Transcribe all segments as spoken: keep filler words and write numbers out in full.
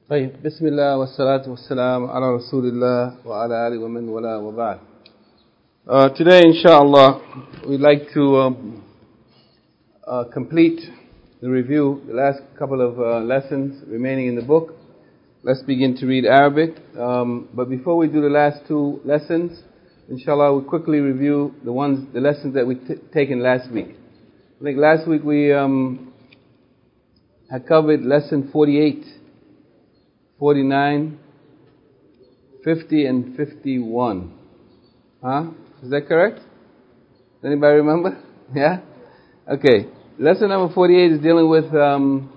طيب بسم الله والصلاة والسلام على رسول الله وعلى آله ومن والاه وبعد. Uh, today, inshallah, we'd like to um, uh, complete the review, the last couple of uh, lessons remaining in the book. Let's begin to read Arabic. Um, but before we do the last two lessons, inshallah, we'll quickly review the ones, the lessons that we've t- taken last week. I think last week we um, had covered lesson forty-eight, forty-nine, fifty, and fifty-one. Huh? Is that correct? Does anybody remember? Yeah? Okay. Lesson number forty-eight is dealing with um,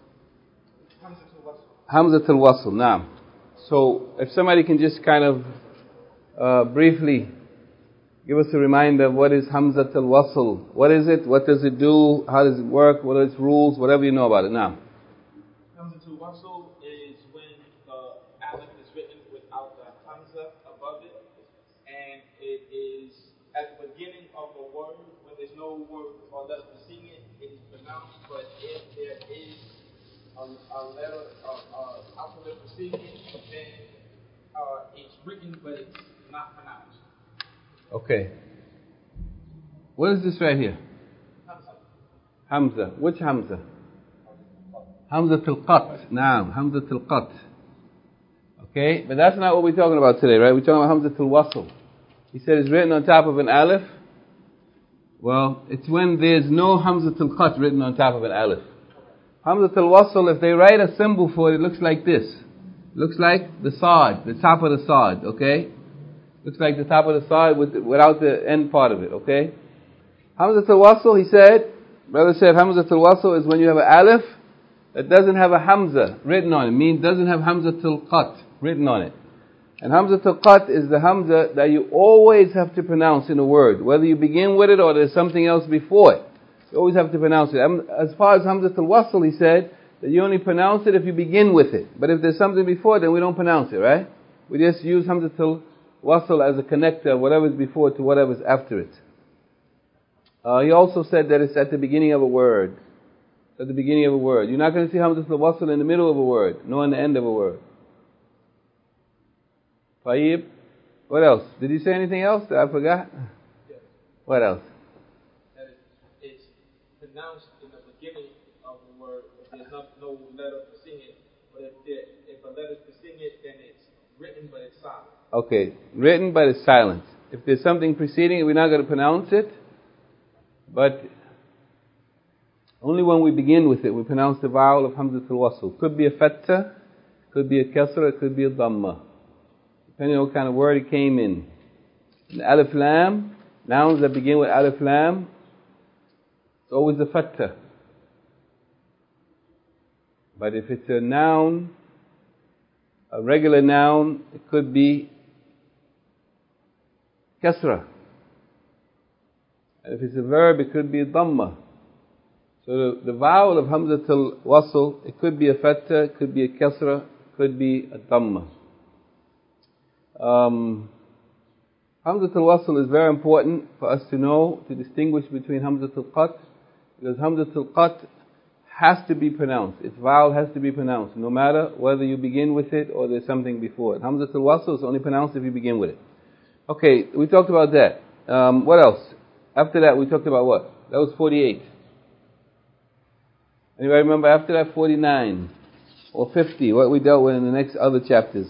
Hamzat al-Wasl. Naam. So, if somebody can just kind of uh, briefly give us a reminder of what is Hamzat al-Wasl. What is it? What does it do? How does it work? What are its rules? Whatever you know about it. Naam. Hamzat al-Wasl is when the alif is written without the hamza above it, and it is at the beginning of a word when there's no word or letter preceding it. It is pronounced, but if there is a, a letter, a, a alphabet preceding it, then uh, it's written, but it's not pronounced. Okay. What is this right here? Hamza. Hamza. Which Hamza? Hamza al-Qat. Naam. Hamza al-Qat. Okay, but that's not what we're talking about today, right? We're talking about Hamza al-Wasl. He said it's written on top of an alif. Well, it's when there's no Hamza al-Qat written on top of an alif. Hamza al-Wasl, if they write a symbol for it, it looks like this. It looks like the Sa'd, the top of the Sa'd, okay? Looks like the top of the Sa'd with, without the end part of it, okay? Hamza al-Wasl, he said, brother said Hamza al-Wasl is when you have an alif that doesn't have a Hamza written on it, means doesn't have Hamza al-Qat written on it. And Hamza al-Qat is the Hamza that you always have to pronounce in a word, whether you begin with it or there's something else before it. You always have to pronounce it. As far as Hamza al-Wasl, he said that you only pronounce it if you begin with it. But if there's something before, then we don't pronounce it, right? We just use Hamza al-Wasl as a connector, whatever's before to whatever's after it. Uh, he also said that it's at the beginning of a word. At the beginning of a word. You're not going to see Hamza al-Wasl in the middle of a word, nor in the end of a word. Tayyib. What else? Did you say anything else that I forgot? Yes. What else? That is, it's pronounced in the beginning of the word. If there's not, no letter preceding it, but if there, if a letter's preceding it, then it's written but it's silent. Okay, written but it's silent. If there's something preceding it, we're not going to pronounce it. But only when we begin with it, we pronounce the vowel of Hamzat al-Wasl. Could be a fatha, could be a kasra, it could be a dhamma. Depending on what kind of word it came in. In alif lam, nouns that begin with alif lam, it's always a fatha. But if it's a noun, a regular noun, it could be kasra. And if it's a verb, it could be a dhamma. So the, the vowel of Hamzat al-Wasl, it could be a fatha, it could be a kasra, it could be a dhamma. Um, Hamzat al-Wasl is very important for us to know, to distinguish between Hamzat al-Qat, because Hamzat al-Qat has to be pronounced. Its vowel has to be pronounced, no matter whether you begin with it or there's something before it. Hamzat al-Wasl is only pronounced if you begin with it. Okay, we talked about that. Um, what else? After that, we talked about what? That was forty-eight. Anybody remember after that? forty-nine or fifty, what we dealt with in the next other chapters.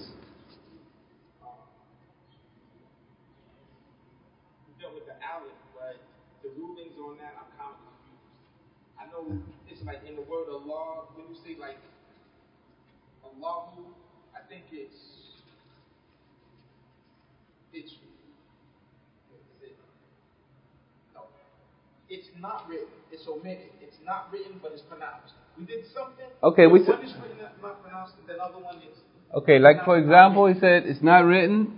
Like in the word Allah, when you say like Allahu, I think it's it's it? No, it's not written. It's omitted. It's not written, but it's pronounced. We did something. Okay, we one is written, not pronounced, and the other one is. Okay, like for example, he said it's not written.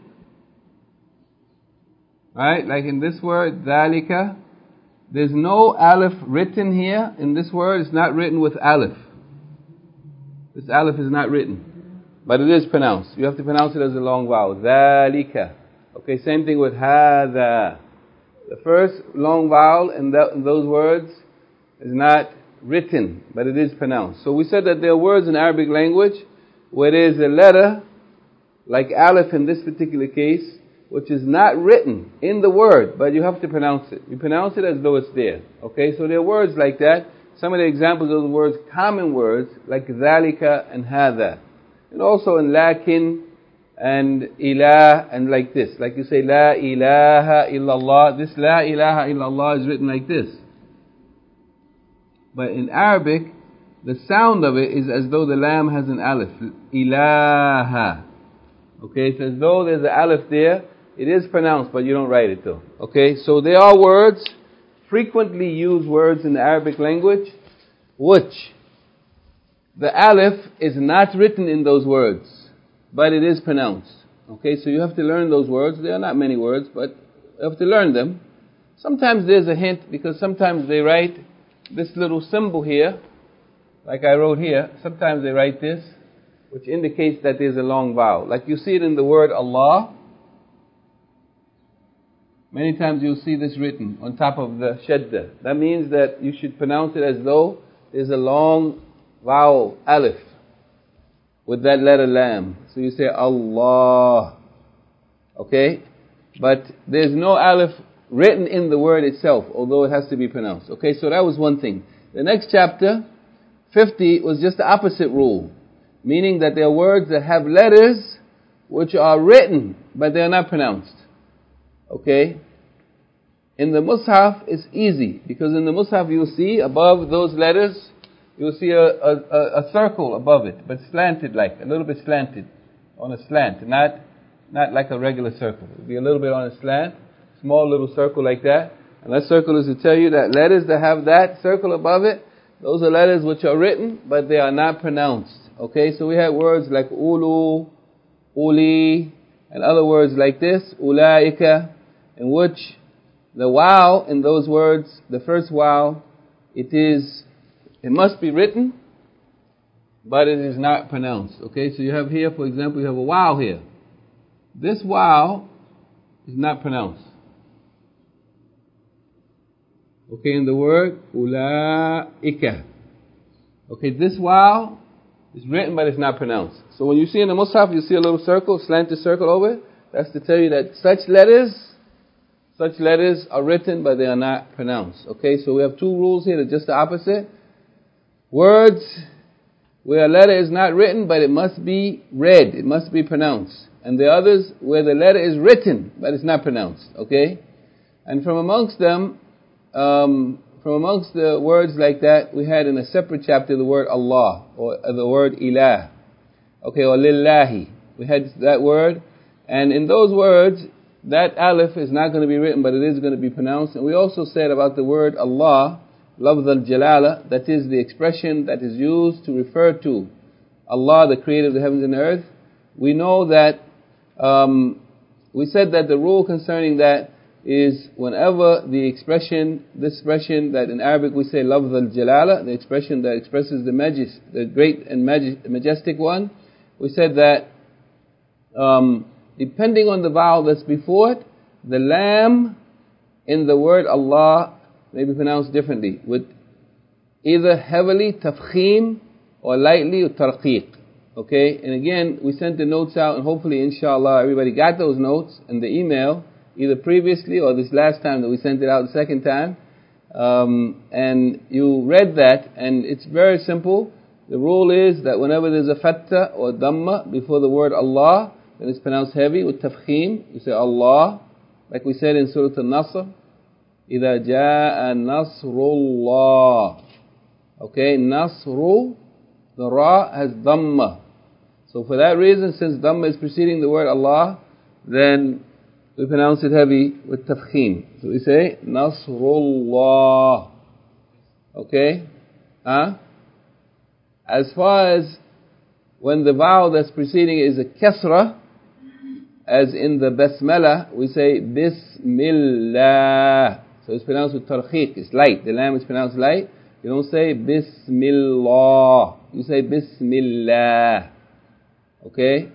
Right, like in this word, ذَلِكَ. There's no alif written here in this word. It's not written with alif. This alif is not written. But it is pronounced. You have to pronounce it as a long vowel. ذَلِكَ. Okay, same thing with هَذَا. The first long vowel in, that, in those words is not written, but it is pronounced. So we said that there are words in Arabic language where there's a letter, like Aleph in this particular case, which is not written in the word, but you have to pronounce it. You pronounce it as though it's there. Okay, so there are words like that. Some of the examples of the words, common words, like ذَلِكَ and هَذَا. And also in lakin and ilah and like this. Like you say, La ilaha illallah. This La ilaha illallah is written like this. But in Arabic, the sound of it is as though the lam has an alif. Ilaha. Okay, it's as though there's an alif there. It is pronounced, but you don't write it though. Okay, so there are words, frequently used words in the Arabic language, which the alif is not written in those words, but it is pronounced. Okay, so you have to learn those words. There are not many words, but you have to learn them. Sometimes there's a hint, because sometimes they write this little symbol here, like I wrote here. Sometimes they write this, which indicates that there's a long vowel. Like you see it in the word Allah. Many times you'll see this written on top of the shadda. That means that you should pronounce it as though there's a long vowel, alif, with that letter lam. So you say Allah. Okay? But there's no alif written in the word itself, although it has to be pronounced. Okay, so that was one thing. The next chapter, fifty, was just the opposite rule. Meaning that there are words that have letters which are written, but they are not pronounced. Okay? In the Mus'haf, it's easy, because in the Mus'haf you'll see above those letters, you'll see a, a, a circle above it, but slanted like, a little bit slanted, on a slant, not not like a regular circle. It'll be a little bit on a slant, small little circle like that, and that circle is to tell you that letters that have that circle above it, those are letters which are written, but they are not pronounced. Okay, so we have words like ulu, uli, and other words like this, ulaika, in which the wow in those words, the first wow, it is, it must be written, but it is not pronounced. Okay, so you have here, for example, you have a wow here. This wow is not pronounced. Okay, in the word ulaika. Okay, this wow is written, but it's not pronounced. So when you see in the Mus'haf, you see a little circle, slanted circle over it. That's to tell you that such letters, such letters are written, but they are not pronounced. Okay, so we have two rules here, that's just the opposite. Words where a letter is not written, but it must be read, it must be pronounced. And the others where the letter is written, but it's not pronounced. Okay? And from amongst them, um, from amongst the words like that, we had in a separate chapter the word Allah, or the word Ilah. Okay, or Lillahi. We had that word. And in those words, that alif is not going to be written, but it is going to be pronounced. And we also said about the word Allah, lafz al-jalala, that is the expression that is used to refer to Allah, the creator of the heavens and the earth. We know that, um, we said that the rule concerning that is whenever the expression, this expression that in Arabic we say lafz al-jalala, the expression that expresses the majest, the great and majestic one, we said that um, depending on the vowel that's before it, the lam in the word Allah may be pronounced differently, with either heavily tafkhim or lightly tarqiq. Okay, and again, we sent the notes out, and hopefully, inshallah, everybody got those notes in the email, either previously or this last time that we sent it out the second time. Um, and you read that, and it's very simple. The rule is that whenever there's a fatta or dhamma before the word Allah, then it's pronounced heavy with tafkhim. You say Allah, like we said in Surah Al-Nasr, إِذَا جَاءَ نَصْرُ اللَّهِ. Okay, Nasru, the Ra has dhamma. So for that reason, since dhamma is preceding the word Allah, then we pronounce it heavy with tafkhim. So we say Nasrullah. Okay? Huh? As far as when the vowel that's preceding it is a kasra, as in the basmala, we say Bismillah. So it's pronounced with tarqiq. It's light. The lam is pronounced light. You don't say Bismillah. You say Bismillah. Okay?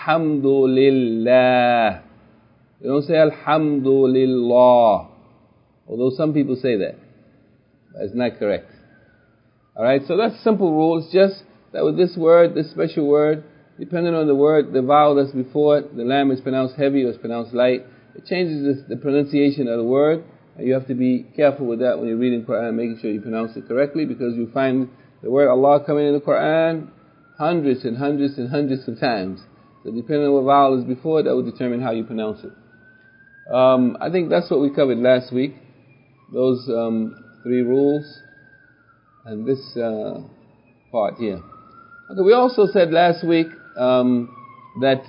Alhamdulillah. You don't say Alhamdulillah. Although some people say that. That's not correct. Alright, so that's a simple rule. It's just that with this word, this special word, depending on the word, the vowel that's before it, the lam is pronounced heavy or it's pronounced light. It changes the, the pronunciation of the word, and you have to be careful with that when you're reading Quran, making sure you pronounce it correctly, because you find the word Allah coming in the Quran hundreds and hundreds and hundreds of times. So depending on what vowel is before it, that will determine how you pronounce it. Um, I think that's what we covered last week, those um, three rules and this uh, part here. Okay, we also said last week um, that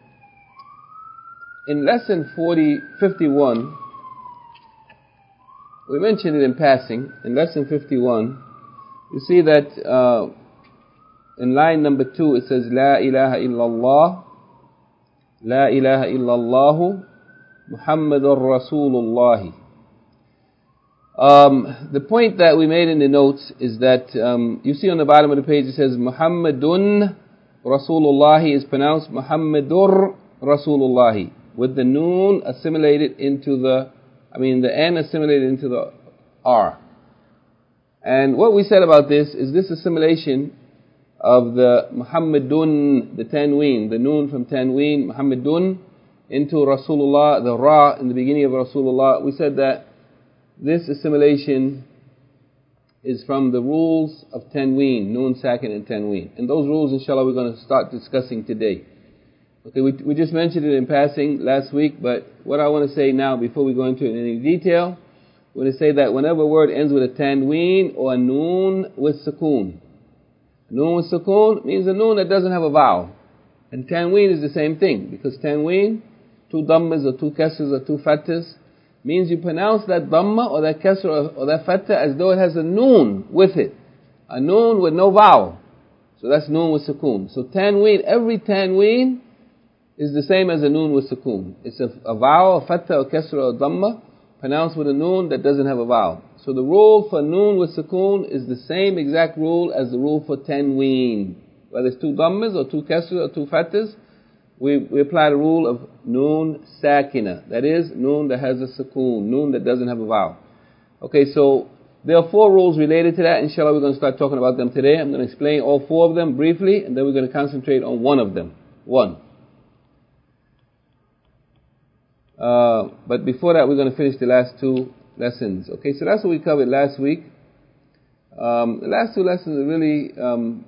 in lesson forty, fifty-one, we mentioned it in passing. In lesson fifty-one, you see that uh, in line number two it says La ilaha illallah, La ilaha illallah, Muhammadur Rasulullah. Um, the point that we made in the notes is that um, you see on the bottom of the page it says Muhammadun Rasulullah is pronounced Muhammadur Rasulullah, with the noon assimilated into the, I mean the N assimilated into the R. And what we said about this is this assimilation of the Muhammadun, the tanween, the noon from tanween, Muhammadun, into Rasulullah, the Ra in the beginning of Rasulullah. We said that this assimilation is from the rules of tanween, noon, sakin and tanween. And those rules, inshallah, we're going to start discussing today. Okay, we, we just mentioned it in passing last week, but what I want to say now, before we go into it in any detail, we're going to say that whenever a word ends with a tanween or a noon with sukoon, noon with sukoon means a noon that doesn't have a vowel. And tanween is the same thing, because tanween, two dhammas or two kasras or two fathas, means you pronounce that dhamma or that kasra or, or that fatha as though it has a noon with it. A noon with no vowel. So that's noon with sukoon. So tanween, every tanween is the same as a noon with sukoon. It's a, a vowel, a fatha or kasra or dhamma, pronounced with a noon that doesn't have a vowel. So the rule for noon with sukoon is the same exact rule as the rule for tanween. Whether it's two dhammas or two kasras or two fathas, we, we apply the rule of noon sakina. That is, noon that has a sukoon, noon that doesn't have a vowel. Okay, so there are four rules related to that. Inshallah, we're going to start talking about them today. I'm going to explain all four of them briefly, and then we're going to concentrate on one of them. One. Uh, but before that, we're going to finish the last two lessons. Okay, so that's what we covered last week. Um, the last two lessons are really um,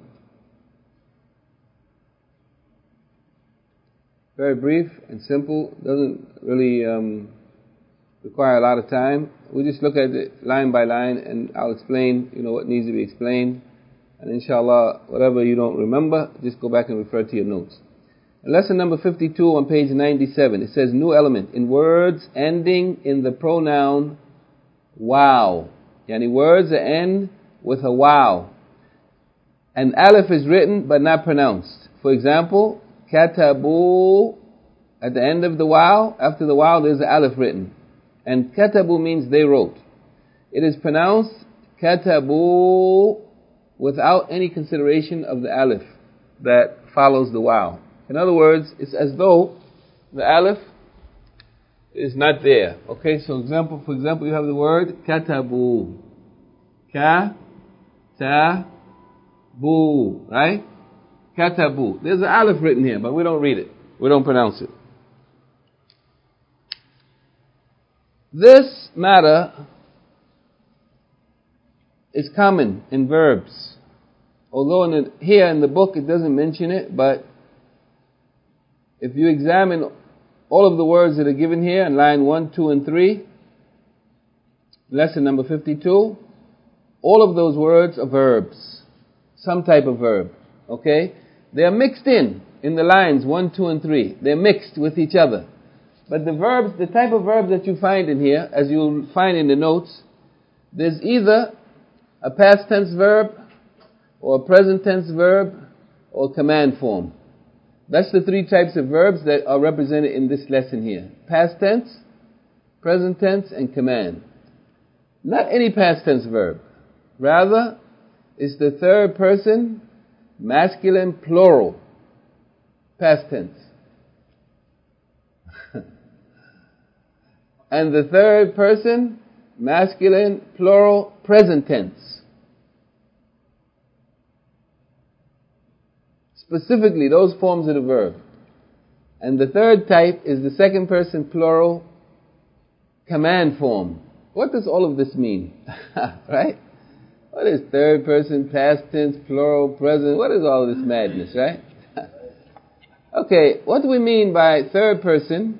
very brief and simple. Doesn't really um, require a lot of time. We just look at it line by line, and I'll explain, you know, what needs to be explained. And inshallah, whatever you don't remember, just go back and refer to your notes. Lesson number fifty-two on page ninety-seven. It says, new element in words ending in the pronoun wow. Yani words that end with a wow. An alif is written but not pronounced. For example, katabu, at the end of the wow, after the wow there's an alif written. And katabu means they wrote. It is pronounced katabu without any consideration of the alif that follows the wow. In other words, it's as though the alif is not there. Okay, so example, for example, you have the word katabu. Ka, ta, bu, right? Katabu. There's an alif written here, but we don't read it. We don't pronounce it. This matter is common in verbs. Although in the, here in the book it doesn't mention it, but if you examine all of the words that are given here in line one, two, and three, lesson number fifty-two, all of those words are verbs. Some type of verb. Okay? They are mixed in, in the lines one, two, and three. They're mixed with each other. But the verbs, the type of verbs that you find in here, as you'll find in the notes, there's either a past tense verb, or a present tense verb, or command form. That's the three types of verbs that are represented in this lesson here. Past tense, present tense, and command. Not any past tense verb. Rather, it's the third person, masculine plural, past tense. And the third person, masculine plural, present tense. Specifically, those forms of the verb. And the third type is the second person plural command form. What does all of this mean? Right? What is third person, past tense, plural, present? What is all of this madness, right? Okay, what do we mean by third person,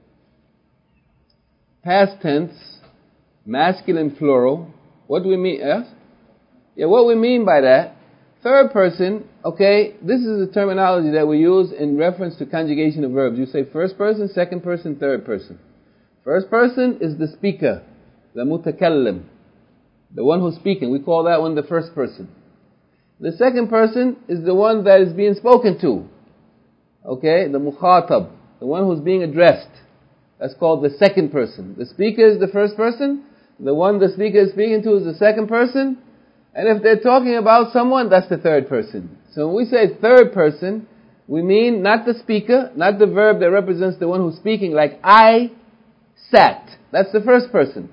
past tense, masculine plural? What do we mean? Yes? Yeah, what we mean by that, third person, okay, this is the terminology that we use in reference to conjugation of verbs. You say first person, second person, third person. First person is the speaker, the mutakallim, the one who's speaking. We call that one the first person. The second person is the one that is being spoken to. Okay, the mukhatab, the one who's being addressed. That's called the second person. The speaker is the first person. The one the speaker is speaking to is the second person. And if they're talking about someone, that's the third person. So when we say third person, we mean not the speaker, not the verb that represents the one who's speaking, like I sat. That's the first person.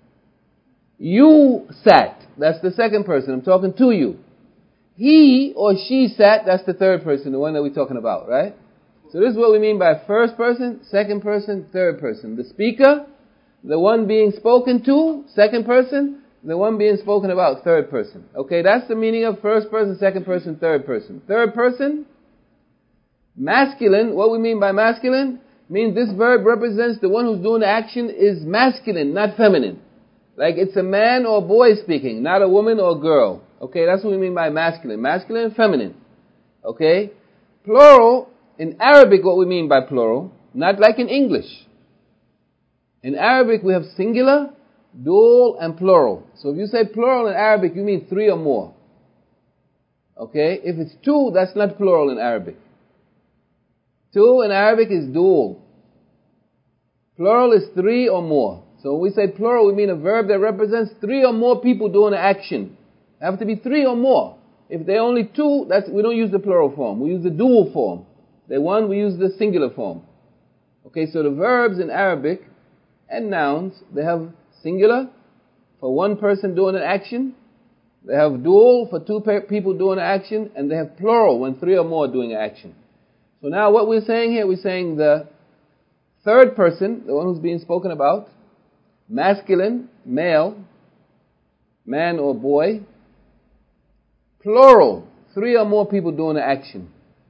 You sat. That's the second person. I'm talking to you. He or she sat. That's the third person, the one that we're talking about, right? So this is what we mean by first person, second person, third person. The speaker, the one being spoken to, second person, the one being spoken about, third person. Okay, that's the meaning of first person, second person, third person. Third person, masculine, what we mean by masculine, means this verb represents the one who's doing the action is masculine, not feminine. Like it's a man or boy speaking, not a woman or girl. Okay, that's what we mean by masculine. Masculine and feminine. Okay? Plural, in Arabic what we mean by plural, not like in English. In Arabic we have singular, dual and plural. So if you say plural in Arabic, you mean three or more. Okay? If it's two, that's not plural in Arabic. Two in Arabic is dual. Plural is three or more. So when we say plural, we mean a verb that represents three or more people doing an action. It have to be three or more. If they're only two, that's, we don't use the plural form. We use the dual form. They're one, we use the singular form. Okay, so the verbs in Arabic and nouns, they have singular for one person doing an action. They have dual for two pe- people doing an action. And they have plural when three or more are doing an action. So now what we're saying here, we're saying the third person, the one who's being spoken about, masculine, male, man or boy, plural, three or more people doing the action.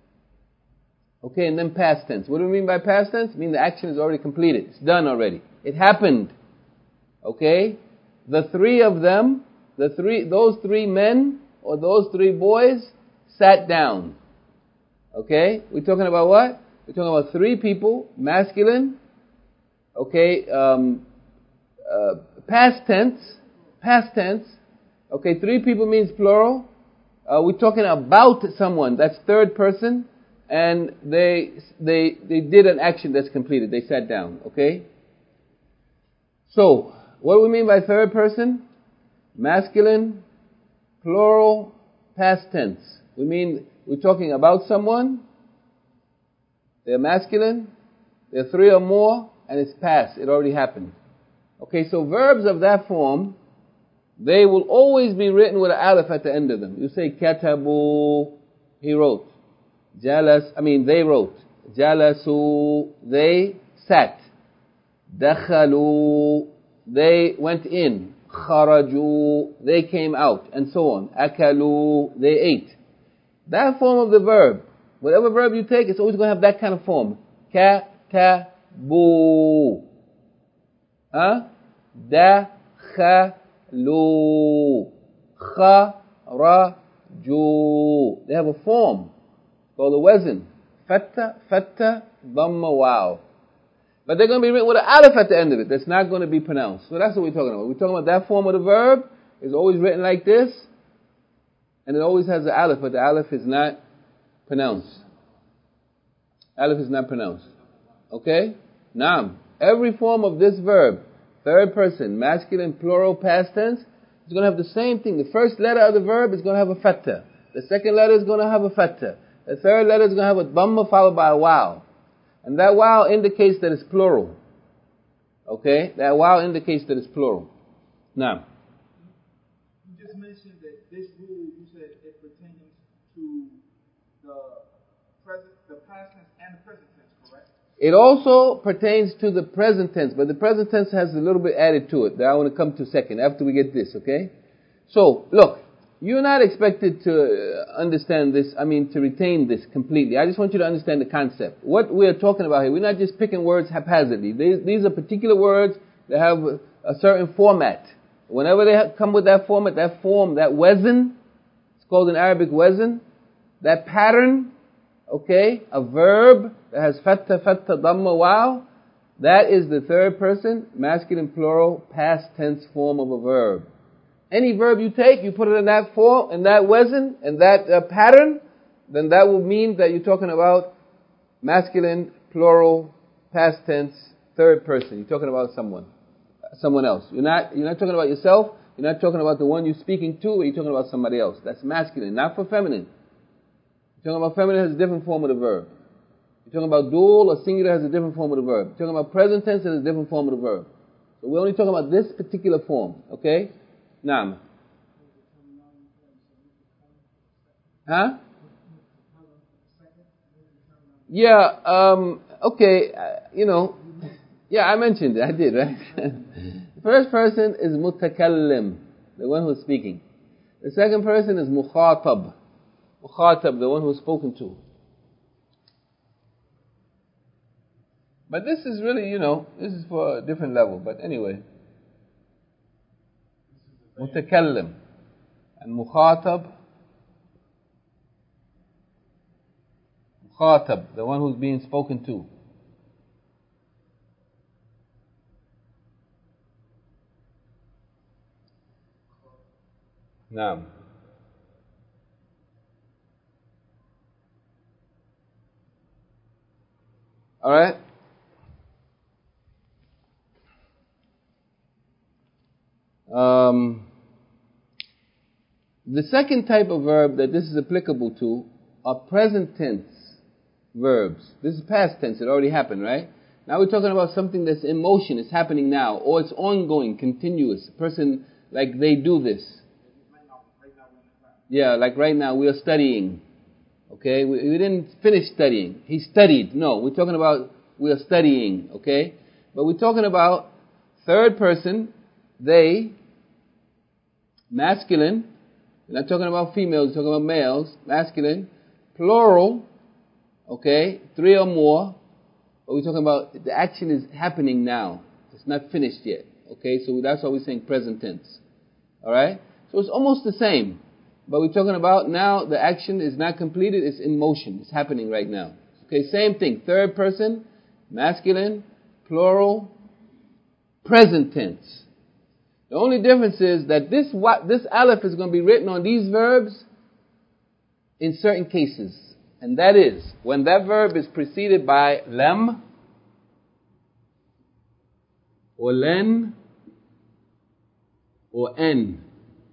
Okay, and then past tense. What do we mean by past tense? I mean the action is already completed. It's done already. It happened. Okay? The three of them, the three, those three men or those three boys sat down. Okay? We're talking about what? We're talking about three people, masculine, okay, um, uh, past tense, past tense. Okay, three people means plural. Uh, we're talking about someone, that's third person, and they they they did an action that's completed. They sat down. Okay. So, what do we mean by third person? Masculine, plural, past tense. We mean we're talking about someone. They're masculine. They're three or more, and it's past. It already happened. Okay, so verbs of that form, they will always be written with an aleph at the end of them. You say katabu, he wrote. Jalas, I mean they wrote. Jalasu, they sat. Dakhalu, they went in. Kharaju, they came out, and so on. Akalu, they ate. That form of the verb, whatever verb you take, it's always going to have that kind of form. Katabu. Huh? Dakhalu. Kharaju. They have a form called a wazn. Fatta, fatta, dhamma, wow. But they're going to be written with an aleph at the end of it. That's not going to be pronounced. So that's what we're talking about. We're talking about that form of the verb is always written like this. And it always has the aleph, but the aleph is not pronounced. Aleph is not pronounced. Okay? Naam. Every form of this verb, third person, masculine, plural, past tense, is going to have the same thing. The first letter of the verb is going to have a fatta. The second letter is going to have a fatta. The third letter is going to have a dhamma followed by a wow. And that wow indicates that it's plural. Okay? That wow indicates that it's plural. Now. You just mentioned that this rule, you said it pertains to the It also pertains to the present tense, but the present tense has a little bit added to it that I want to come to second, after we get this, okay? So, look, you're not expected to understand this, I mean, to retain this completely. I just want you to understand the concept. What we're talking about here, we're not just picking words haphazardly. These, these are particular words that have a certain format. Whenever they have come with that format, that form, that wazn, it's called in Arabic wazn, that pattern, okay, a verb that has fatta, fatta, dhamma, wow, that is the third person, masculine, plural, past tense form of a verb. Any verb you take, you put it in that form, in that wazn, in that uh, pattern, then that will mean that you're talking about masculine, plural, past tense, third person. You're talking about someone, someone else. You're not, you're not talking about yourself. You're not talking about the one you're speaking to, or you're talking about somebody else. That's masculine, not for feminine. You're talking about feminine has a different form of the verb. You're talking about dual or singular has a different form of the verb. You're talking about present tense has a different form of the verb. So we're only talking about this particular form, okay? Naam. Huh? Yeah, um, okay, uh, you know, yeah, I mentioned it, I did, right? The first person is mutakallim, the one who's speaking. The second person is mukhatab, mukhatab, the one who's spoken to. But this is really, you know, this is for a different level, but anyway. Mutakallim and mukhatab. Mukhatab, the one who's being spoken to. Naam. All right. Um, the second type of verb that this is applicable to are present tense verbs. This is past tense, it already happened, right? Now we're talking about something that's in motion, it's happening now, or it's ongoing, continuous. A person, like they do this. Yeah, like right now we are studying. Okay, we, we didn't finish studying. He studied. No, we're talking about we are studying, okay? But we're talking about third person, they, masculine. We're not talking about females, we're talking about males, masculine, plural, okay, three or more. But we're talking about the action is happening now. It's not finished yet, okay? So that's why we're saying present tense, all right? So it's almost the same. But we're talking about now the action is not completed, it's in motion, it's happening right now. Okay, same thing, third person, masculine, plural, present tense. The only difference is that this what this aleph is going to be written on these verbs in certain cases. And that is, when that verb is preceded by lam, or len, or en.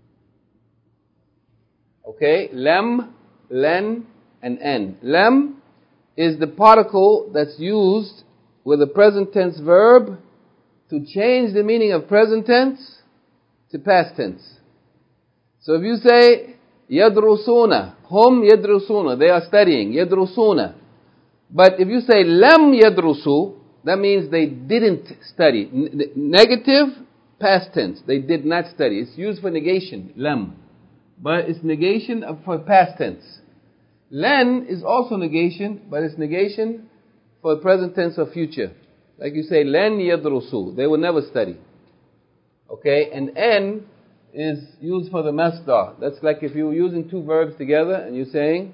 Okay, lam, len, and en. Lam is the particle that's used with a present tense verb to change the meaning of present tense to past tense. So if you say yadrusuna, hum yadrusuna, they are studying, yadrusuna. But if you say lam yadrusu, that means they didn't study. N- negative, past tense, they did not study. It's used for negation, lam. But it's negation for past tense. Len is also negation, but it's negation for present tense or future. Like you say, len yadrusu, they will never study. Okay, and en is used for the masdar. That's like if you were using two verbs together and you're saying,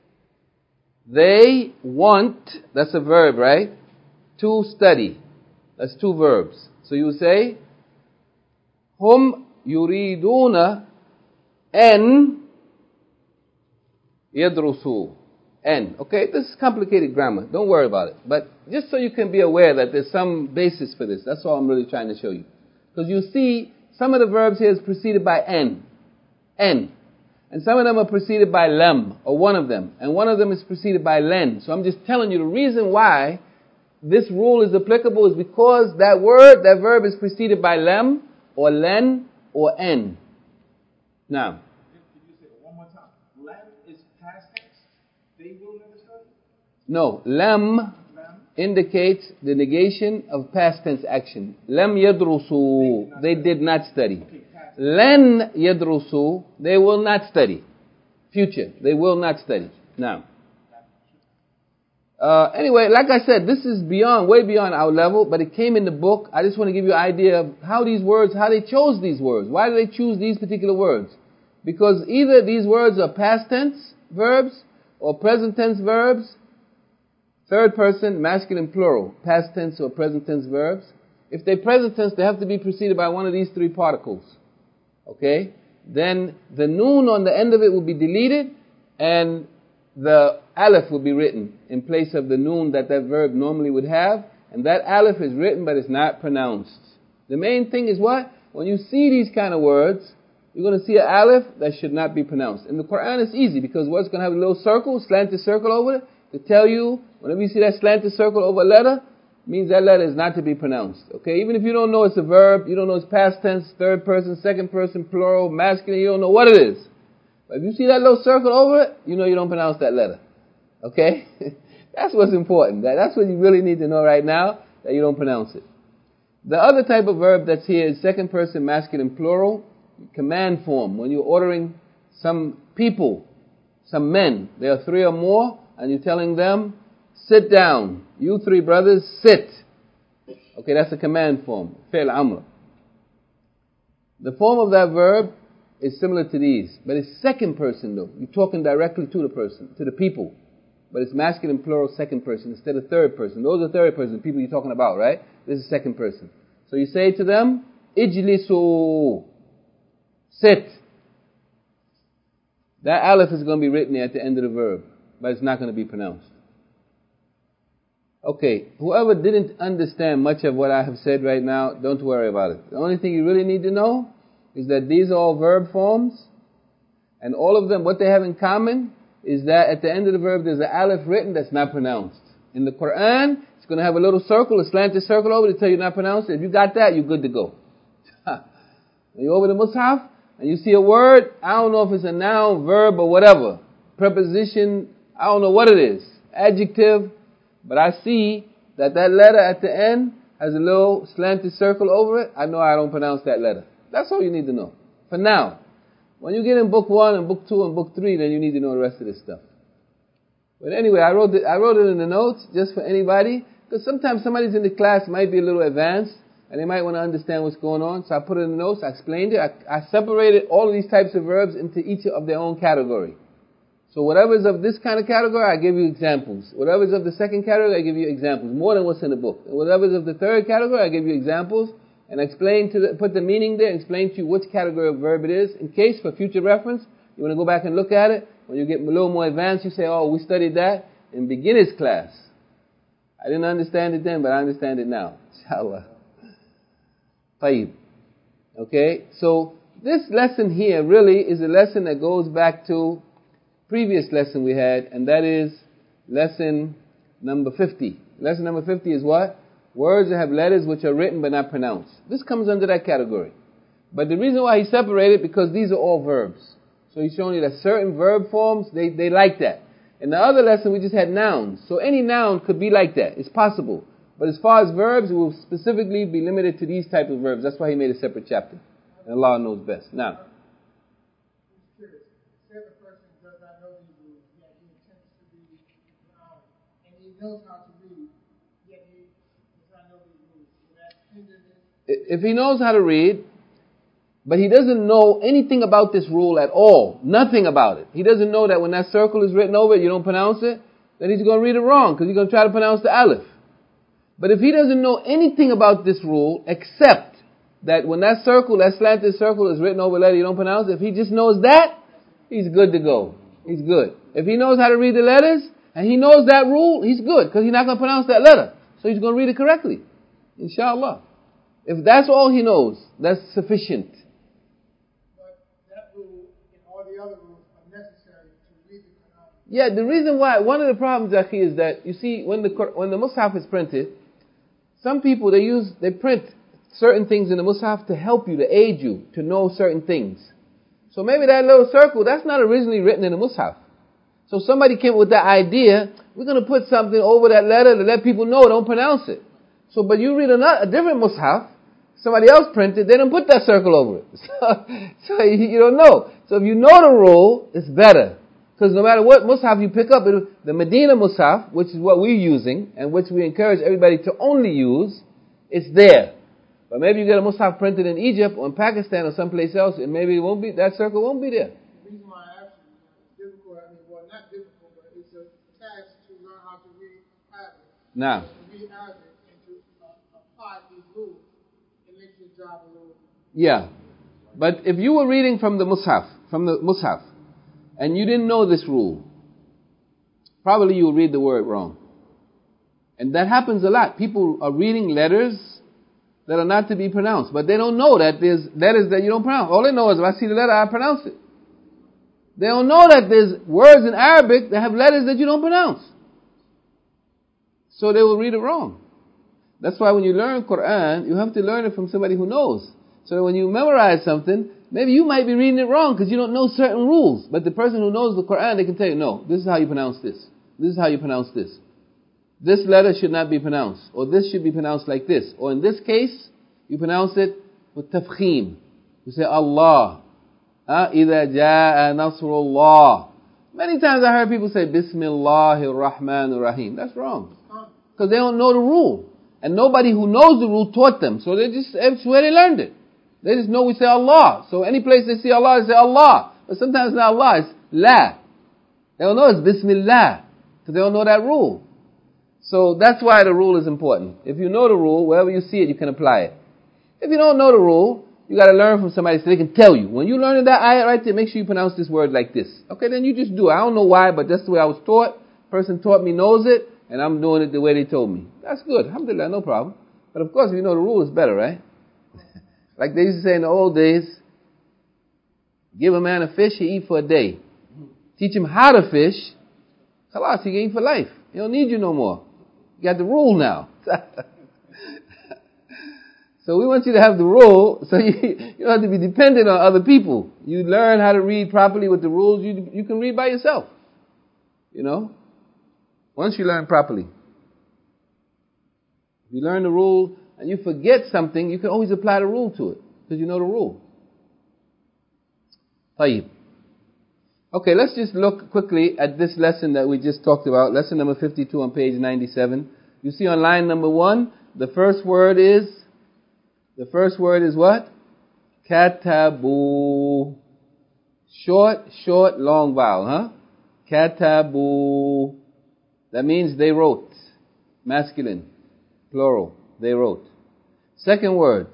they want, that's a verb, right? To study. That's two verbs. So you say, hum yuriduna en yadrusu. En. Okay, this is complicated grammar. Don't worry about it. But just so you can be aware that there's some basis for this. That's all I'm really trying to show you. Because you see, some of the verbs here is preceded by en. En. And some of them are preceded by lam, or one of them. And one of them is preceded by len. So I'm just telling you the reason why this rule is applicable is because that word, that verb is preceded by lam, or len, or en. Now. Can you say it one more time? Lam is past tense. They will never study. No, lam, Lam. indicates the negation of past tense action. لم يدرسوا, they did not study. لن يدرسوا, they will not study. Future, they will not study. Now, uh, anyway, like I said, this is beyond, way beyond our level, but it came in the book. I just want to give you an idea of how these words, how they chose these words. Why do they choose these particular words? Because either these words are past tense verbs or present tense verbs, third person, masculine, plural, past tense or present tense verbs. If they're present tense, they have to be preceded by one of these three particles. Okay? Then the noon on the end of it will be deleted, and the aleph will be written in place of the noon that that verb normally would have, and that aleph is written but it's not pronounced. The main thing is what? When you see these kind of words, you're going to see an aleph that should not be pronounced. In the Quran it's easy, because what's going to have a little circle, slanted circle over it, to tell you, whenever you see that slanted circle over a letter, means that letter is not to be pronounced. Okay, even if you don't know it's a verb, you don't know it's past tense, third person, second person, plural, masculine, you don't know what it is. But if you see that little circle over it, you know you don't pronounce that letter. Okay? That's what's important. That, that's what you really need to know right now, that you don't pronounce it. The other type of verb that's here is second person, masculine, plural, command form. When you're ordering some people, some men, there are three or more, and you're telling them, sit down. You three brothers, sit. Okay, that's a command form. Fi'l amr. The form of that verb is similar to these, but it's second person though. You're talking directly to the person, to the people. But it's masculine, plural, second person instead of third person. Those are third person, people you're talking about, right? This is second person. So you say to them, ijlisu. Sit. That aleph is going to be written at the end of the verb, but it's not going to be pronounced. Okay, whoever didn't understand much of what I have said right now, don't worry about it. The only thing you really need to know is that these are all verb forms, and all of them, what they have in common is that at the end of the verb there's an aleph written that's not pronounced. In the Quran, it's going to have a little circle, a slanted circle over to tell you not pronounced it. If you got that, you're good to go. When you're over the Mus'haf, and you see a word, I don't know if it's a noun, verb, or whatever, preposition, I don't know what it is, adjective, but I see that that letter at the end has a little slanted circle over it. I know I don't pronounce that letter. That's all you need to know. For now. When you get in book one and book two and book three, then you need to know the rest of this stuff. But anyway, I wrote it, I wrote it in the notes just for anybody, because sometimes somebody's in the class might be a little advanced, and they might want to understand what's going on. So I put it in the notes, I explained it, I, I separated all of these types of verbs into each of their own category. So whatever's of this kind of category, I give you examples. Whatever's of the second category, I give you examples, more than what's in the book. And whatever's of the third category, I give you examples, and explain to the, put the meaning there, and explain to you which category of verb it is, in case for future reference, you want to go back and look at it. When you get a little more advanced, you say, oh, we studied that in beginner's class. I didn't understand it then, but I understand it now. Inshallah. Tayyib. Okay, so this lesson here really is a lesson that goes back to previous lesson we had, and that is lesson number fifty. Lesson number fifty is what? Words that have letters which are written but not pronounced. This comes under that category. But the reason why he separated, because these are all verbs. So he's showing you that certain verb forms, they, they like that. In the other lesson we just had nouns. So any noun could be like that. It's possible. But as far as verbs, it will specifically be limited to these type of verbs. That's why he made a separate chapter. And Allah knows best. Now. Knows how to read, yet he does not know these rules. So that's hinderness. If he knows how to read, but he doesn't know anything about this rule at all, nothing about it. He doesn't know that when that circle is written over it, you don't pronounce it, then he's going to read it wrong, because he's going to try to pronounce the aleph. But if he doesn't know anything about this rule, except that when that circle, that slanted circle is written over a letter, you don't pronounce it, if he just knows that, he's good to go. He's good. If he knows how to read the letters, and he knows that rule, he's good, because he's not going to pronounce that letter. So he's going to read it correctly. Inshallah. If that's all he knows, that's sufficient. But that rule and all the other rules are necessary to read the Quran. Yeah, the reason why, one of the problems, Akhi, is that, you see, when the when the Mus'haf is printed, some people, they use, they print certain things in the Mus'haf to help you, to aid you, to know certain things. So maybe that little circle, that's not originally written in the Mus'haf. So somebody came up with that idea, we're going to put something over that letter to let people know, don't pronounce it. So, but you read another, a different mushaf, somebody else printed, they don't put that circle over it. So, so you, you don't know. So if you know the rule, it's better. Because no matter what mushaf you pick up, it, the Medina mushaf, which is what we're using, and which we encourage everybody to only use, it's there. But maybe you get a mushaf printed in Egypt or in Pakistan or someplace else, and maybe it won't be, that circle won't be there. The reason why I asked you is difficult, I mean, well, not difficult, but it's a task to learn how to read Arabic. Now. To read Arabic and to uh, apply these rules, it makes your job a little... Yeah. But if you were reading from the mushaf, from the mushaf, and you didn't know this rule, probably you will read the word wrong. And that happens a lot. People are reading letters that are not to be pronounced, but they don't know that there's letters that you don't pronounce. All they know is if I see the letter, I pronounce it. They don't know that there's words in Arabic that have letters that you don't pronounce. So they will read it wrong. That's why when you learn Quran, you have to learn it from somebody who knows. So that when you memorize something, maybe you might be reading it wrong because you don't know certain rules. But the person who knows the Quran, they can tell you, no, this is how you pronounce this. This is how you pronounce this. This letter should not be pronounced. Or this should be pronounced like this. Or in this case, you pronounce it with tafkhim. You say Allah. Uh, إِذَا جَاءَ نَصْرُ اللَّهِ. Many times I heard people say Bismillahir Rahmanir Rahim. That's wrong. Because they don't know the rule. And nobody who knows the rule taught them. So they just, it's where they learned it. They just know we say Allah. So any place they see Allah, they say Allah. But sometimes it's not Allah, it's La. They don't know it's Bismillah. Because they don't know that rule. So that's why the rule is important. If you know the rule, wherever you see it, you can apply it. If you don't know the rule, you got to learn from somebody so they can tell you. When you learn that ayat right there, make sure you pronounce this word like this. Okay, then you just do it. I don't know why, but that's the way I was taught. Person taught me knows it, and I'm doing it the way they told me. That's good. Alhamdulillah, no problem. But of course, if you know the rule, it's better, right? Like they used to say in the old days, give a man a fish, he eat for a day. Teach him how to fish, khalas, he can eat for life. He don't need you no more. You got the rule now. So we want you to have the rule, so you, you don't have to be dependent on other people. You learn how to read properly with the rules, you, you can read by yourself. You know? Once you learn properly. If you learn the rule and you forget something, you can always apply the rule to it, because you know the rule. Tayyib. Okay, let's just look quickly at this lesson that we just talked about. Lesson number fifty-two on page ninety-seven. You see on line number one, the first word is, the first word is what? Katabu. Short, short, long vowel, huh? Katabu. That means they wrote. Masculine, plural, they wrote. Second word,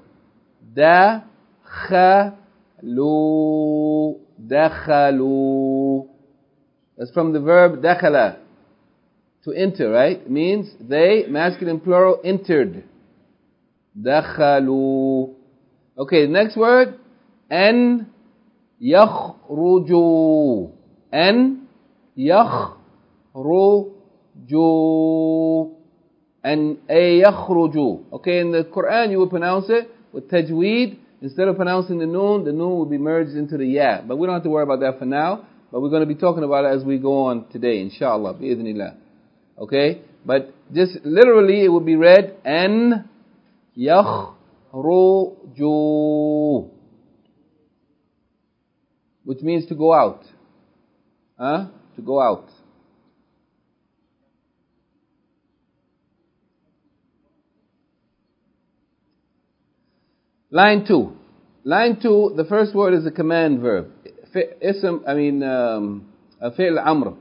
dakhalu. Dakhalu. That's from the verb dakhala, to enter, right? It means they, masculine plural, entered. Dakhalu. Okay, next word, an yakhruju. An yakhruju. An a yakhruju. Okay, in the Quran you will pronounce it with tajweed. Instead of pronouncing the noon, the noon will be merged into the ya. But we don't have to worry about that for now. But we're going to be talking about it as we go on today, inshallah, bi'idhnillah. Okay? But just literally it will be read, an yakhruju. Which means to go out. Huh? To go out. Line two. Line two, the first word is a command verb. Ism, I mean, um, a fi'l amr.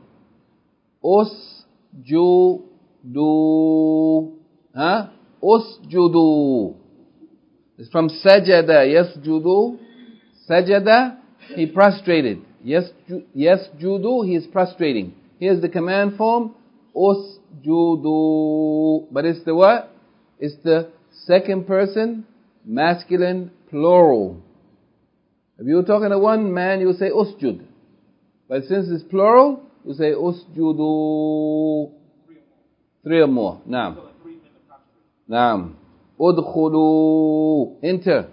Usjudu. Huh? Usjudu. It's from sajada. Yasjudu. Sajada, he prostrated. Yasjudu, he is prostrating. Here's the command form. Usjudu. But it's the what? It's the second person, masculine, plural. If you were talking to one man, you would say usjud. But since it's plural, you say usjudu. Three or more. Naam. Naam. Udkhulu. Enter.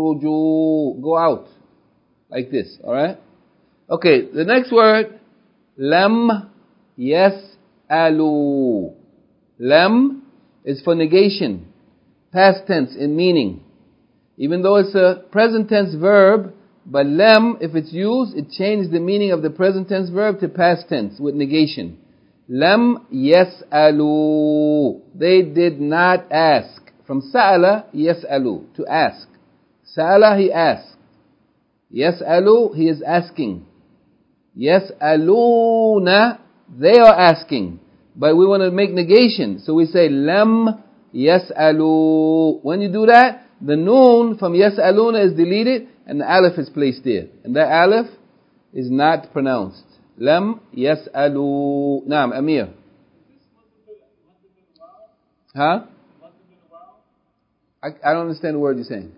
Ukhruju. Go out. Like this. Alright? Okay, the next word Lam yas'alu. Lam is for negation, past tense in meaning. Even though it's a present tense verb, but lam, if it's used, it changes the meaning of the present tense verb to past tense with negation. Lam yas'alu. They did not ask. From sa'ala, yas'alu, to ask. Sa'ala, he asked. Yas'alu, he is asking. Yas'aluna, they are asking. But we want to make negation. So we say, lam yas'alu. When you do that, the noon from yas'aluna is deleted and the aleph is placed there. And that aleph is not pronounced. Lam yas'alu. Naam, Amir. Huh? I, I don't understand the word you're saying.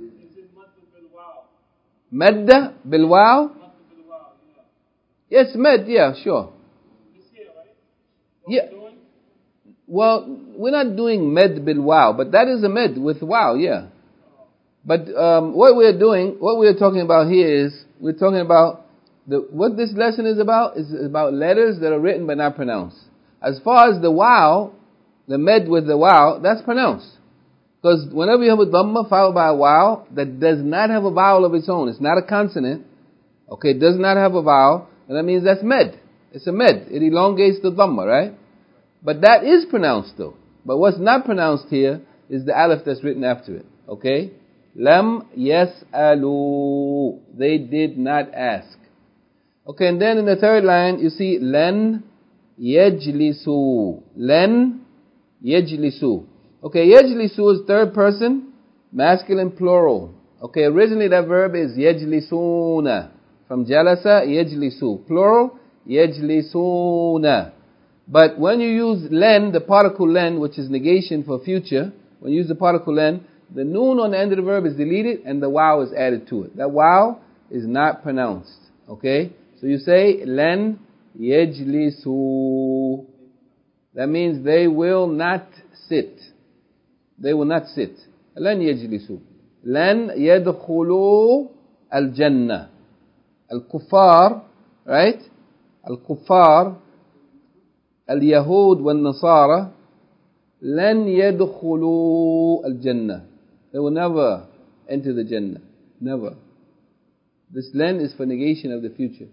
Madda bil waw? Yes, med, yeah, sure. Yeah. Well, we're not doing med bil waw, but that is a med with waw, yeah. But um, what we're doing, what we're talking about here is, we're talking about, the what this lesson is about, is about letters that are written but not pronounced. As far as the waw, the med with the waw, that's pronounced. Because whenever you have a dhamma followed by a waw that does not have a vowel of its own, it's not a consonant, okay, it does not have a vowel, and that means that's med. It's a med. It elongates the dhamma, right? But that is pronounced though. But what's not pronounced here is the aleph that's written after it, okay? Lam yas'alu. They did not ask. Okay, and then in the third line, you see, len yajlisu. Len yajlisu. Okay, yajlisu is third person, masculine plural. Okay, originally that verb is yajlisuna. From jalasa, yajlisu. Plural, yajlisuna. But when you use len, the particle len, which is negation for future, when you use the particle len, the noon on the end of the verb is deleted and the waw is added to it. That waw is not pronounced. Okay? So you say, len yajlisu. That means they will not sit. They will not sit. Len yajlisu. Len yadkhulu al-jannah. Al-kuffar, right? Al-kuffar, al-yahud wal-nasara, len yadkhulu al-jannah. They will never enter the Jannah. Never. This len is for negation of the future.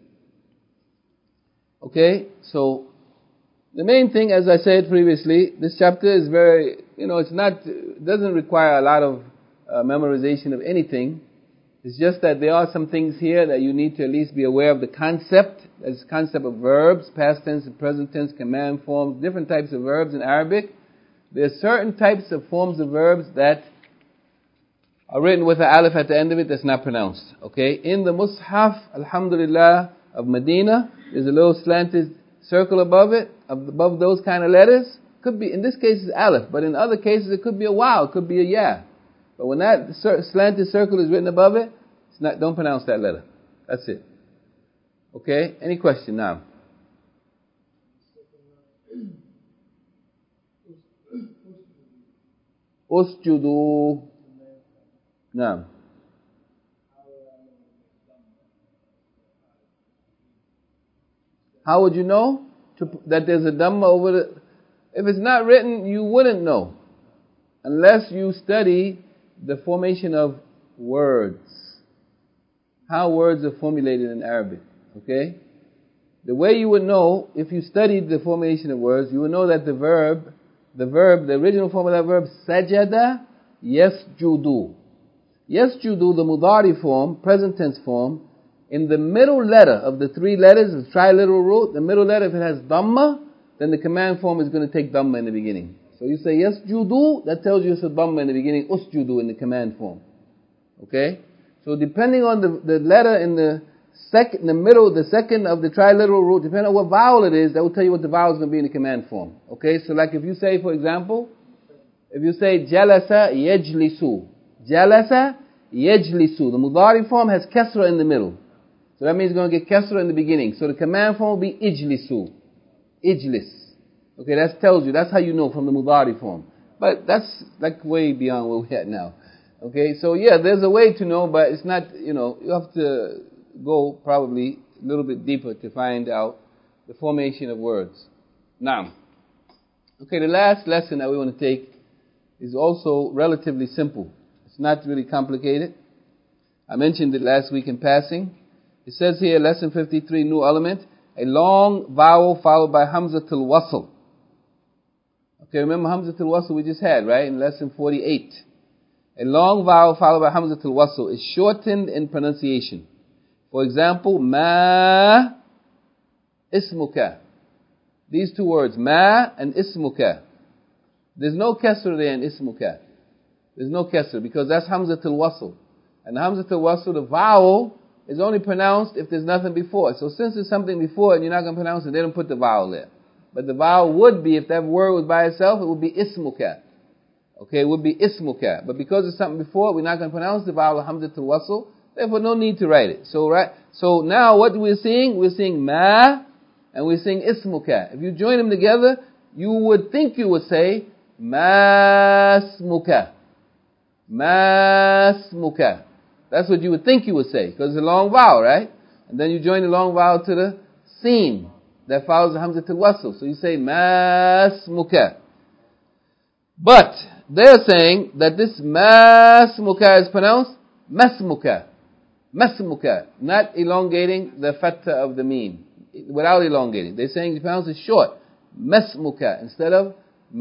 Okay, so the main thing, as I said previously, this chapter is very, you know, it's not, it doesn't require a lot of uh, memorization of anything. It's just that there are some things here that you need to at least be aware of the concept. There's the concept of verbs, past tense and present tense, command forms, different types of verbs in Arabic. There are certain types of forms of verbs that are written with an aleph at the end of it that's not pronounced. Okay? In the Mus'haf, Alhamdulillah, of Medina, there's a little slanted circle above it, above those kind of letters. Could be, in this case it's aleph, but in other cases it could be a waw, it could be a ya. But when that slanted circle is written above it, it's not, don't pronounce that letter. That's it. Okay? Any question now? Usjudu. Now. How would you know to, that there's a dhamma over the... If it's not written, you wouldn't know. Unless you study the formation of words. How words are formulated in Arabic. Okay? The way you would know, if you studied the formation of words, you would know that the verb, the verb, the original form of that verb, sajada yasjudu. Yasjudu, the mudari form, present tense form, in the middle letter of the three letters, the triliteral root, the middle letter, if it has dhamma, then the command form is going to take dhamma in the beginning. So you say yasjudu, that tells you it's a dhamma in the beginning, usjudu in the command form. Okay? So depending on the, the letter in the second, the middle, the second of the triliteral root, depending on what vowel it is, that will tell you what the vowel is going to be in the command form. Okay? So like if you say, for example, if you say jalasa yajlisu, jalasa yajlisu, the mudari form has kasra in the middle. So that means it's going to get kasra in the beginning. So the command form will be ijlisu. Ijlis. Okay, that tells you, that's how you know from the mudari form. But that's like way beyond where we're at now. Okay, so yeah, there's a way to know, but it's not, you know, you have to go probably a little bit deeper to find out the formation of words. Now, okay, the last lesson that we want to take is also relatively simple. It's not really complicated. I mentioned it last week in passing. It says here, lesson fifty-three, new element, a long vowel followed by Hamzatul Wasl. Okay, remember Hamzatul Wasl we just had, right, in lesson forty-eight. A long vowel followed by Hamzatul Wasl is shortened in pronunciation. For example, ma ismuka. These two words, ma and ismuka. There's no kasr there in ismuka. There's no kasr because that's Hamzatul Wasl. And the Hamzatul Wasl, the vowel, is only pronounced if there's nothing before. So since there's something before and you're not going to pronounce it, they don't put the vowel there. But the vowel would be, if that word was by itself, it would be ismuka. Okay, it would be ismuka. But because there's something before, we're not going to pronounce the vowel Hamzatul Wasl. Therefore, no need to write it. So, right. So now what we're seeing, we're seeing ma and we're seeing ismuka. If you join them together, you would think you would say masmuka. Masmuka. That's what you would think you would say, because it's a long vowel, right? And then you join the long vowel to the sin that follows the Hamzatul Wasl. So you say masmuka. But they're saying that this masmuka is pronounced masmuka. Masmuka. Not elongating the fatha of the meme. Without elongating. They're saying you pronounce it short. Masmuka instead of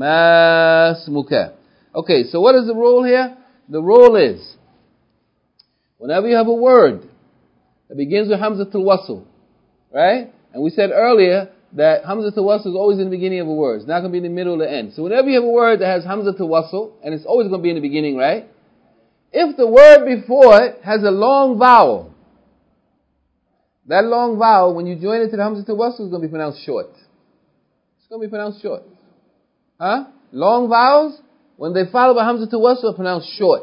masmuka. Okay, so what is the rule here? The rule is, whenever you have a word that begins with Hamzatul Wasl, right? And we said earlier that Hamzatul Wasl is always in the beginning of a word. It's not going to be in the middle or the end. So whenever you have a word that has Hamzatul Wasl, and it's always going to be in the beginning, right? If the word before it has a long vowel, that long vowel, when you join it to the Hamzatul Wasl, is going to be pronounced short. It's going to be pronounced short. Huh? Long vowels, when they follow by Hamzatul Wasl, are pronounced short.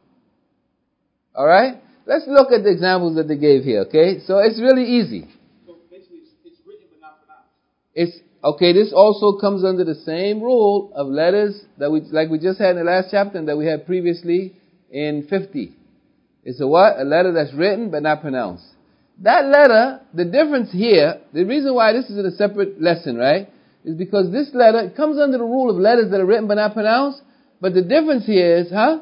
Alright? Let's look at the examples that they gave here, okay? So it's really easy. So basically it's, it's written but not pronounced. It's, okay, this also comes under the same rule of letters that we, like we just had in the last chapter and that we had previously in fifty. It's a what? A letter that's written but not pronounced. That letter, the difference here, the reason why this is in a separate lesson, right, is because this letter, it comes under the rule of letters that are written but not pronounced, but the difference here is, huh?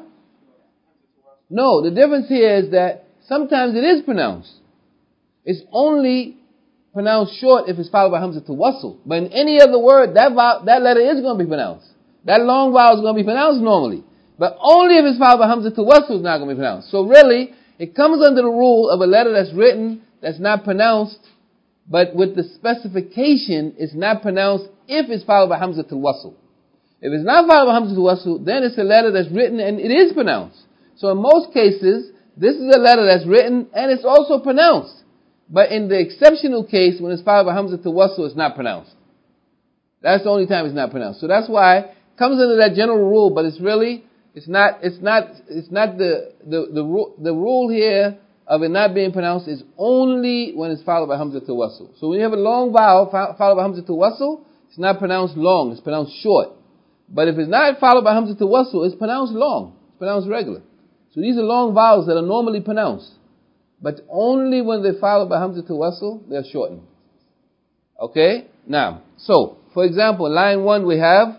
No, the difference here is that sometimes it is pronounced. It's only pronounced short if it's followed by Hamzatul Wasl. But in any other word, that vowel, that letter is going to be pronounced. That long vowel is going to be pronounced normally. But only if it's followed by Hamzatul Wasl is not going to be pronounced. So really, it comes under the rule of a letter that's written, that's not pronounced, but with the specification, it's not pronounced if it's followed by Hamzatul Wasl. If it's not followed by Hamzatul Wasl, then it's a letter that's written and it is pronounced. So in most cases, this is a letter that's written and it's also pronounced. But in the exceptional case, when it's followed by Hamzatul Wasl, it's not pronounced. That's the only time it's not pronounced. So that's why it comes under that general rule, but it's really, it's not, it's not, it's not the, the, the, rule, the rule here of it not being pronounced is only when it's followed by Hamzatul Wasl. So when you have a long vowel followed by Hamzatul Wasl, it's not pronounced long, it's pronounced short. But if it's not followed by Hamzatul Wasl, it's pronounced long, it's pronounced regular. So these are long vowels that are normally pronounced. But only when they're followed by Hamzatul Wasl, they're shortened. Okay? Now, so, for example, in line one we have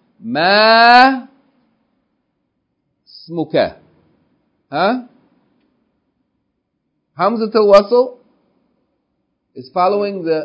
Ma Smuka. Huh? Hamzatul Wasl is following the...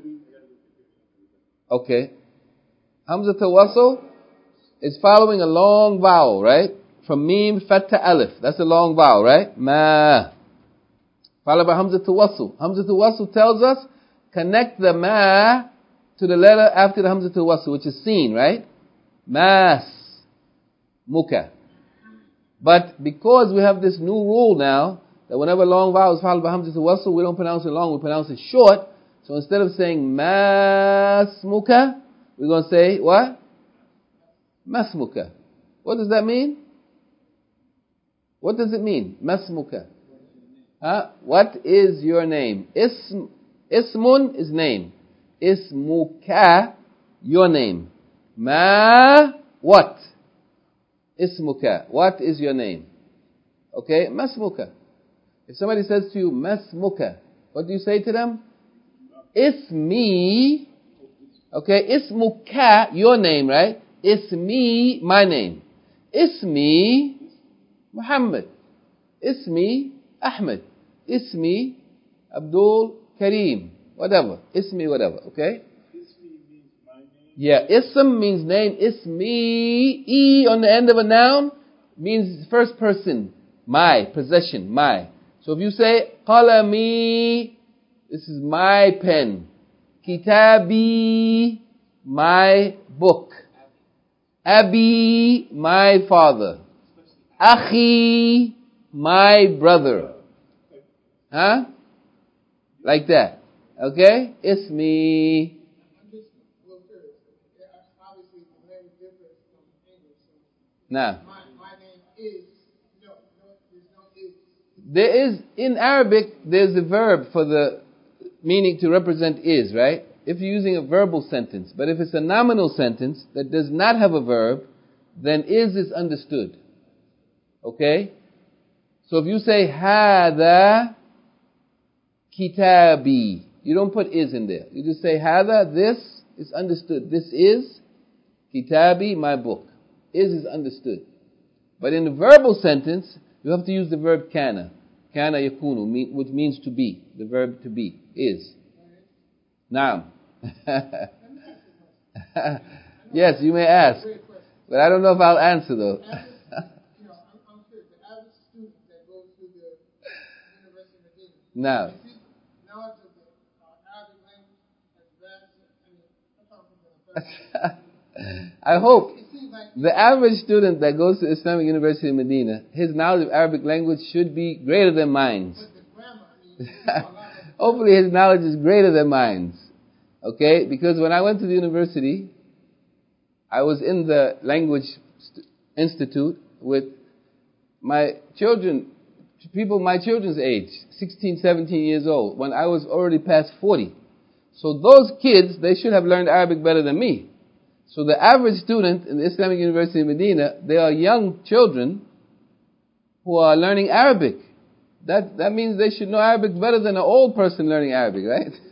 Okay. Hamzatul Wasl is following a long vowel, right? From mim, fatha, alif. That's a long vowel, right? Ma. Followed by Hamzatul Wasl. Hamzatul Wasl tells us, connect the ma to the letter after the Hamzatul Wasl, which is seen, right? Mas. Muka. But because we have this new rule now, that whenever a long vowel is followed by Hamzatul Wasl, we don't pronounce it long, we pronounce it short. So instead of saying mas muka, we're going to say, what? Masmuka. What does that mean? What does it mean? Masmuka. Huh? What is your name? Ism, ismun is name. Ismuka, your name. Ma, what? Ismuka, what is your name? Okay, masmuka. If somebody says to you, masmuka, what do you say to them? Ismi, okay, ismuka, your name, right? Ismi, my name. Ismi, Muhammad. Ismi, Ahmed. Ismi, Abdul Kareem. Whatever. Ismi, whatever, okay? Yeah, ism means name. Ismi, E on the end of a noun means first person. My, possession, my. So if you say, qalami, this is my pen. Kitabi, my book. Abi, my father. Akhi, my brother. Huh? Like that. Okay? Ismi. I'm just a little curious. Obviously, the language differs from English. So Now. my, my name is, no, no, there's no is. There is, in Arabic, there's a verb for the meaning to represent is, right? If you're using a verbal sentence. But if it's a nominal sentence that does not have a verb, then is is understood. Okay? So if you say, Hada kitabi, you don't put is in there. You just say, Hada, this is understood. This is kitabi, my book. Is is understood. But in the verbal sentence, you have to use the verb kana. Kana yakunu, which means to be. The verb to be is. Now. Yes, you may ask. But I don't know if I'll answer though. You know, I'm, I'm curious. The average student that goes to the University of Medina, Now. is his knowledge of the uh, Arabic language as vast? I mean, I'm talking from the I hope It seems like the average student that goes to Islamic University in Medina, his knowledge of Arabic language should be greater than mine. but the grammar, I mean, you know, a lot of the Hopefully his knowledge is greater than mine. Okay? Because when I went to the university, I was in the language st- institute with my children, people my children's age, sixteen, seventeen years old, when I was already past forty. So those kids, they should have learned Arabic better than me. So the average student in the Islamic University of Medina, they are young children who are learning Arabic. That that means they should know Arabic better than an old person learning Arabic, right? Going to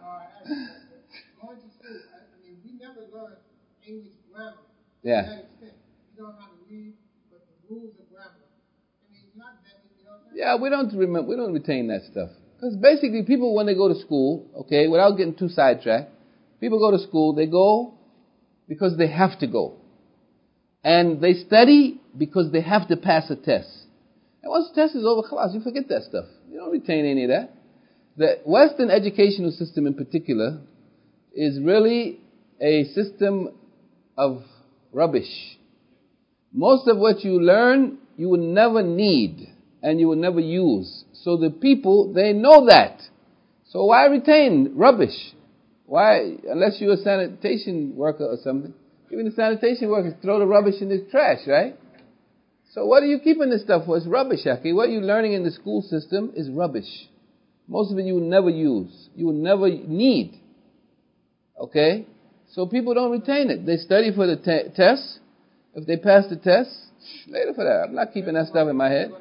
school, I, I mean, we never learned English grammar Yeah. to that extent. We know how to read, but the rules of grammar, I mean, not that, you know what I'm saying? Yeah, we don't remember, we don't retain that stuff. Because basically people, when they go to school, okay, without getting too sidetracked, people go to school, they go because they have to go. And they study because they have to pass a test. And once the test is over, khalas, you forget that stuff. You don't retain any of that. The Western educational system in particular is really a system of rubbish. Most of what you learn, you will never need and you will never use. So the people, they know that. So why retain rubbish? Why, unless you're a sanitation worker or something. Even the sanitation workers throw the rubbish in the trash, right? So what are you keeping this stuff for? It's rubbish, Aki. What you're learning in the school system is rubbish. Most of it you will never use. You will never need. Okay? So people don't retain it. They study for the te- test. If they pass the test, later for that. I'm not keeping that stuff in my head.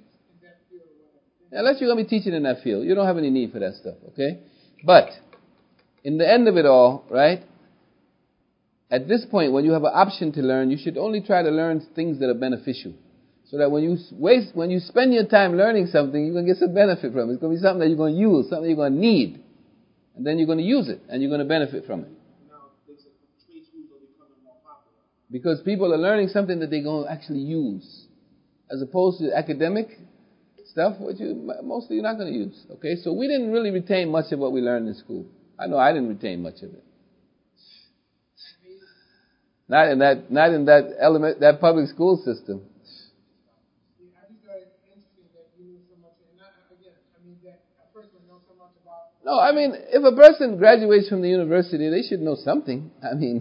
Unless you're going to be teaching in that field. You don't have any need for that stuff. Okay? But, in the end of it all, right? At this point, when you have an option to learn, you should only try to learn things that are beneficial. So that when you waste, when you spend your time learning something, you're going to get some benefit from it. It's going to be something that you're going to use, something you're going to need. And then you're going to use it, and you're going to benefit from it. Because people are learning something that they're going to actually use. As opposed to academic stuff, which you, mostly you're not going to use. Okay, so we didn't really retain much of what we learned in school. I know I didn't retain much of it. Not in that, not in that element, that public school system. I just thought it interesting that you knew so much, and not, again, I mean that a person knows so much about. No, I mean, if a person graduates from the university, they should know something. I mean,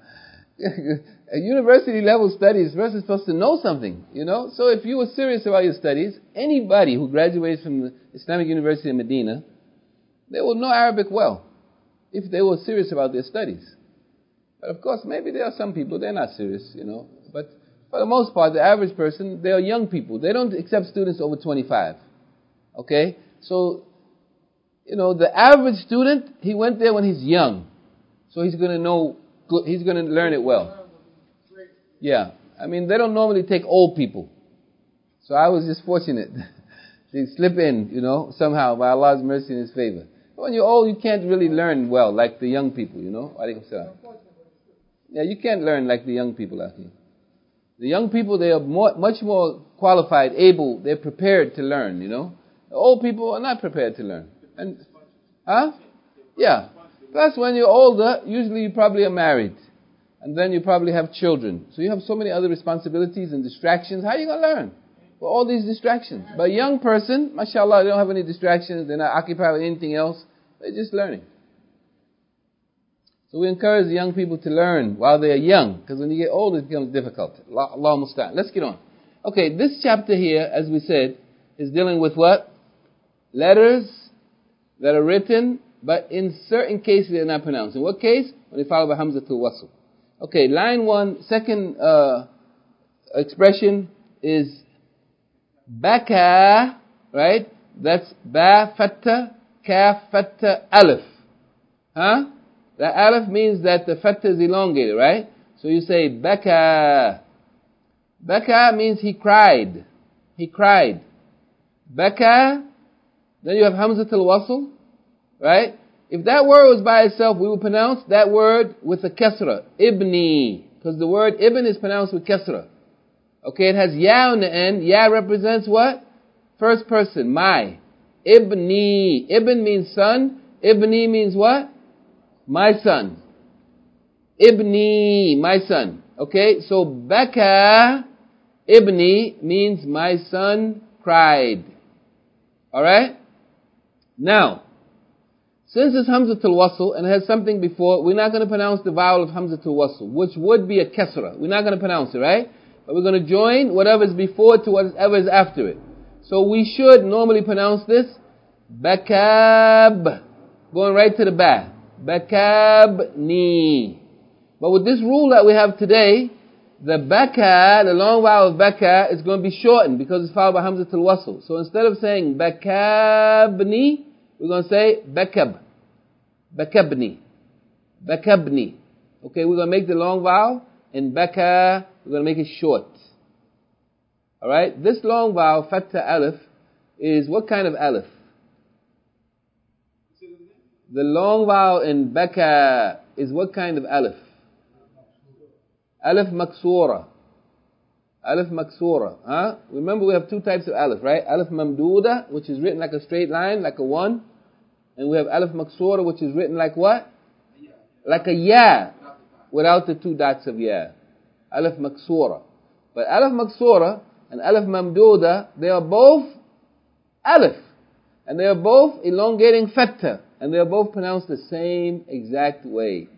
a university level studies, a person's supposed to know something, you know? So if you were serious about your studies, anybody who graduates from the Islamic University of Medina, they will know Arabic well, if they were serious about their studies. But of course, maybe there are some people, they're not serious, you know. But for the most part, the average person, they are young people. They don't accept students over twenty-five. Okay? So, you know, the average student, he went there when he's young. So he's going to know, he's going to learn it well. Yeah. I mean, they don't normally take old people. So I was just fortunate to slip in, you know, somehow by Allah's mercy and His favor. When you're old, you can't really learn well like the young people, you know. Yeah, you can't learn like the young people out here. The young people, they are more, much more qualified, able, they're prepared to learn, you know. The old people are not prepared to learn. And, huh? Yeah. Plus, when you're older, usually you probably are married. And then you probably have children. So you have so many other responsibilities and distractions. How are you going to learn? With all these distractions. But a young person, mashallah, they don't have any distractions. They're not occupied with anything else. They're just learning. So we encourage the young people to learn while they are young. Because when you get older, it becomes difficult. Allah, Allah musta'an. Let's get on. Okay, this chapter here, as we said, is dealing with what? Letters that are written, but in certain cases they're not pronounced. In what case? When they follow by Hamzatul Wasl. Okay, line one, second uh, expression is baka, right? That's ba fatta, kaf fatta, alif. Huh? The alif means that the fatta is elongated, right? So you say baka. Baka means he cried. He cried. Baka. Then you have Hamzatul Wasl, right? If that word was by itself, we would pronounce that word with a kasra, ibni, because the word ibn is pronounced with kasra. Okay, it has ya on the end. Ya represents what? First person, my. Ibni. Ibn means son. Ibni means what? My son. Ibni, my son. Okay, so baka, ibni means my son cried. Alright? Now, since it's Hamzatul Wasl and it has something before, we're not going to pronounce the vowel of Hamzatul Wasl, which would be a kasra. We're not going to pronounce it, right? But we're going to join whatever is before to whatever is after it. So we should normally pronounce this bakab, going right to the ba. Bakabni. But with this rule that we have today, the baka, the long vowel of baka, is going to be shortened because it's followed by Hamzatul Wasl. So instead of saying bakabni, we're going to say bakab. Bakabni. Bakabni. Okay, we're going to make the long vowel. In baka, we're going to make it short. Alright? This long vowel, fatta alif, is what kind of alif? The long vowel in baka is what kind of alif? Alif maksura. Alif maksura. Huh? Remember we have two types of alif, right? Alif mamduda, which is written like a straight line, like a one. And we have alif maksura, which is written like what? Like a ya, without the two dots of ya. Alif maksura. But alif maksura and alif mamduda, they are both alif. And they are both elongating fatta. And they are both pronounced the same exact way.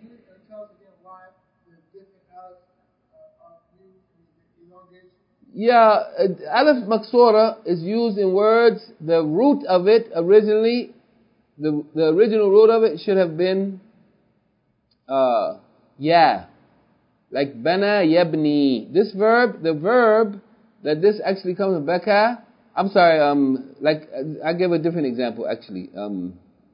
Yeah, alif maksura is used in words, the root of it originally, the, the original root of it should have been uh, ya. Like bana yabni. This verb, the verb that this actually comes from baka, I'm sorry, um, like, I'll give a different example actually. Um,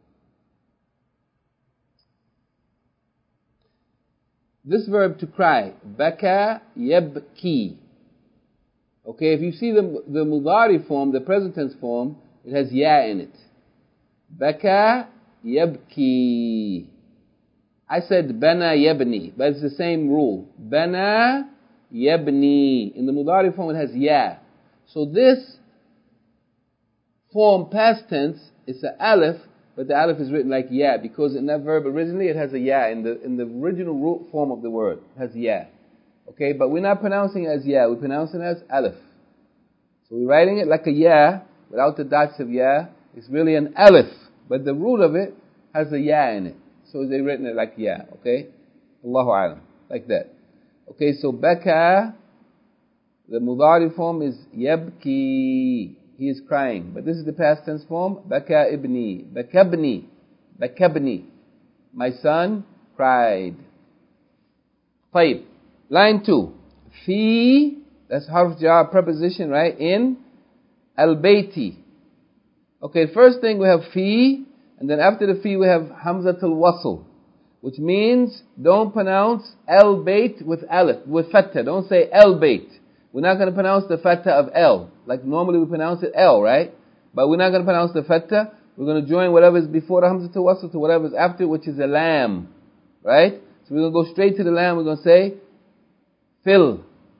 this verb to cry, baka yabki. Okay, if you see the the mudari form, the present tense form, it has ya in it. Baka yabki. I said bana yabni, but it's the same rule. Bana yabni. In the mudari form, it has ya. So this form, past tense, it's an alif, but the alif is written like ya, because in that verb originally it has a ya in the in the original root form of the word. It has ya. Okay, but we're not pronouncing it as ya, we're pronouncing it as alif. So we're writing it like a ya, without the dots of ya. It's really an alif, but the root of it has a ya in it. So they've written it like ya, okay? Allahu alam, like that. Okay, so baka, the mudari form is yabki, he is crying. But this is the past tense form, baka ibni, bakabni, bakabni. My son cried. طيب. Line two. Fi, that's harf jar preposition, right? In al-bayti. Okay, first thing we have fi. And then after the fi we have hamzatul wasl, which means don't pronounce el bait with alif, with fatha. Don't say el bait. We're not going to pronounce the fatha of el. Like normally we pronounce it el, right? But we're not going to pronounce the fatha. We're going to join whatever is before the hamzatul wasl to whatever is after, which is a lam. Right? So we're going to go straight to the lam. We're going to say fil.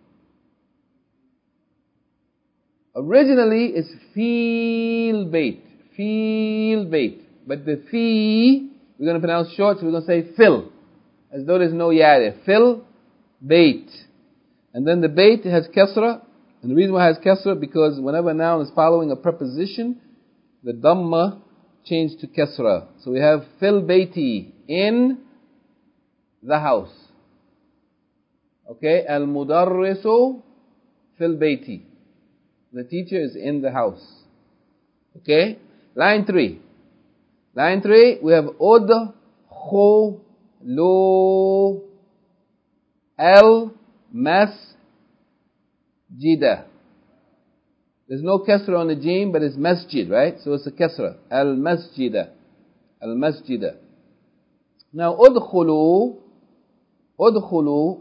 Originally it's feel bait. Feel bait. But the fi, we're going to pronounce short, so we're going to say fil. As though there's no ya there. Fil bait. And then the bait has kasra. And the reason why it has kasra, because whenever a noun is following a preposition, the dhamma changed to kasra. So we have fil baiti, in the house. Okay, al mudarrisu fil baiti. The teacher is in the house. Okay, line three. Line three, we have udkhulu al masjida. There's no kasra on the jim, but it's masjid, right? So it's a kasra. Al masjida. Al masjida. Now udkhulu, udkhulu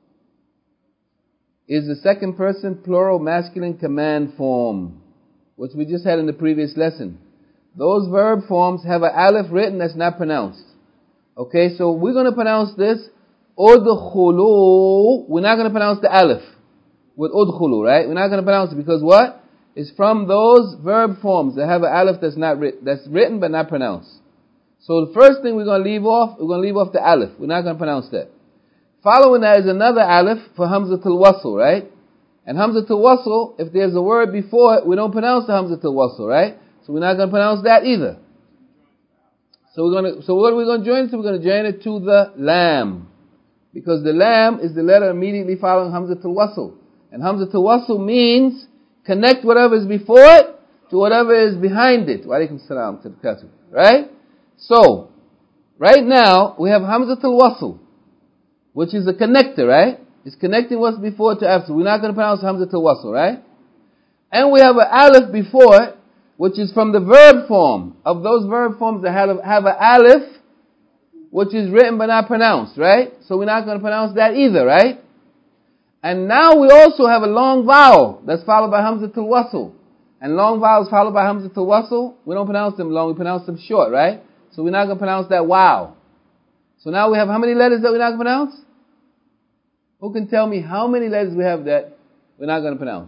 is the second person plural masculine command form, which we just had in the previous lesson. Those verb forms have an alif written that's not pronounced. Okay, so we're going to pronounce this udkhulu. We're not going to pronounce the alif with udkhulu, right? We're not going to pronounce it because what? It's from those verb forms that have an alif that's not written, that's written but not pronounced. So the first thing we're going to leave off, we're going to leave off the alif. We're not going to pronounce that. Following that is another alif for hamzatul wasl, right? And hamzatul wasl, if there's a word before it, we don't pronounce the hamzatul wasl, right? So we're not going to pronounce that either. So we're going to, so what are we going to join it to? We're going to join it to the lam. Because the lam is the letter immediately following hamzatul wasl. And hamzatul wasl means connect whatever is before it to whatever is behind it. Wa alaikum salam to the kasr. Right? So, right now, we have hamzatul wasl, which is a connector, right? It's connecting what's before to after. We're not going to pronounce hamzatul wasl, right? And we have an alif before it, which is from the verb form, of those verb forms that have, have an alif, which is written but not pronounced, right? So we're not going to pronounce that either, right? And now we also have a long vowel that's followed by hamzatul wasl. And long vowels followed by hamzatul wasl, we don't pronounce them long, we pronounce them short, right? So we're not going to pronounce that wow. So now we have how many letters that we're not going to pronounce? Who can tell me how many letters we have that we're not going to pronounce?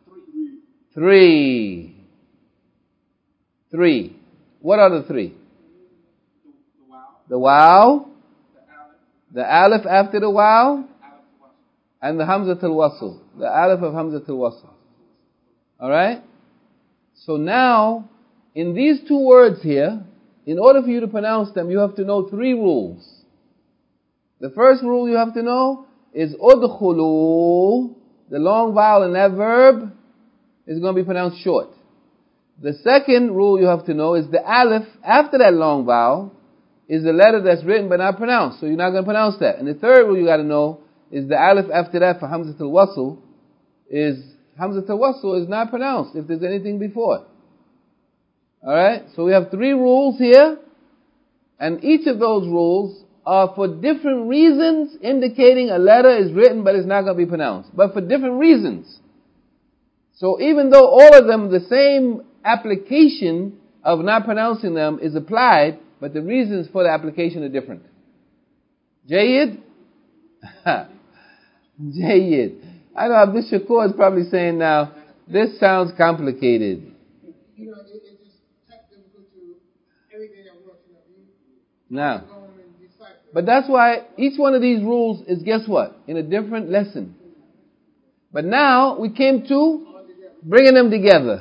Three. Three. What are the three? The wow, the alif after the wow, and the hamzatul wasl. The alif of hamzatul wasl. Alright? So now, in these two words here, in order for you to pronounce them, you have to know three rules. The first rule you have to know is udkhulu. The long vowel in that verb is going to be pronounced short. The second rule you have to know is the alif after that long vowel is the letter that's written but not pronounced. So you're not going to pronounce that. And the third rule you got to know is the alif after that for hamzatul wasl is hamzatul wasl is not pronounced if there's anything before it. Alright? So we have three rules here, and each of those rules are for different reasons indicating a letter is written but it's not going to be pronounced. But for different reasons. So even though all of them, the same application of not pronouncing them is applied, but the reasons for the application are different. Jayyid? Jayyid. I know Abdul Shakur is probably saying now, this sounds complicated. You know, it, it's just technical to everything that works. You know, you now, go home and decipher. but that's why each one of these rules is, guess what? In a different lesson. But now we came to bringing them together.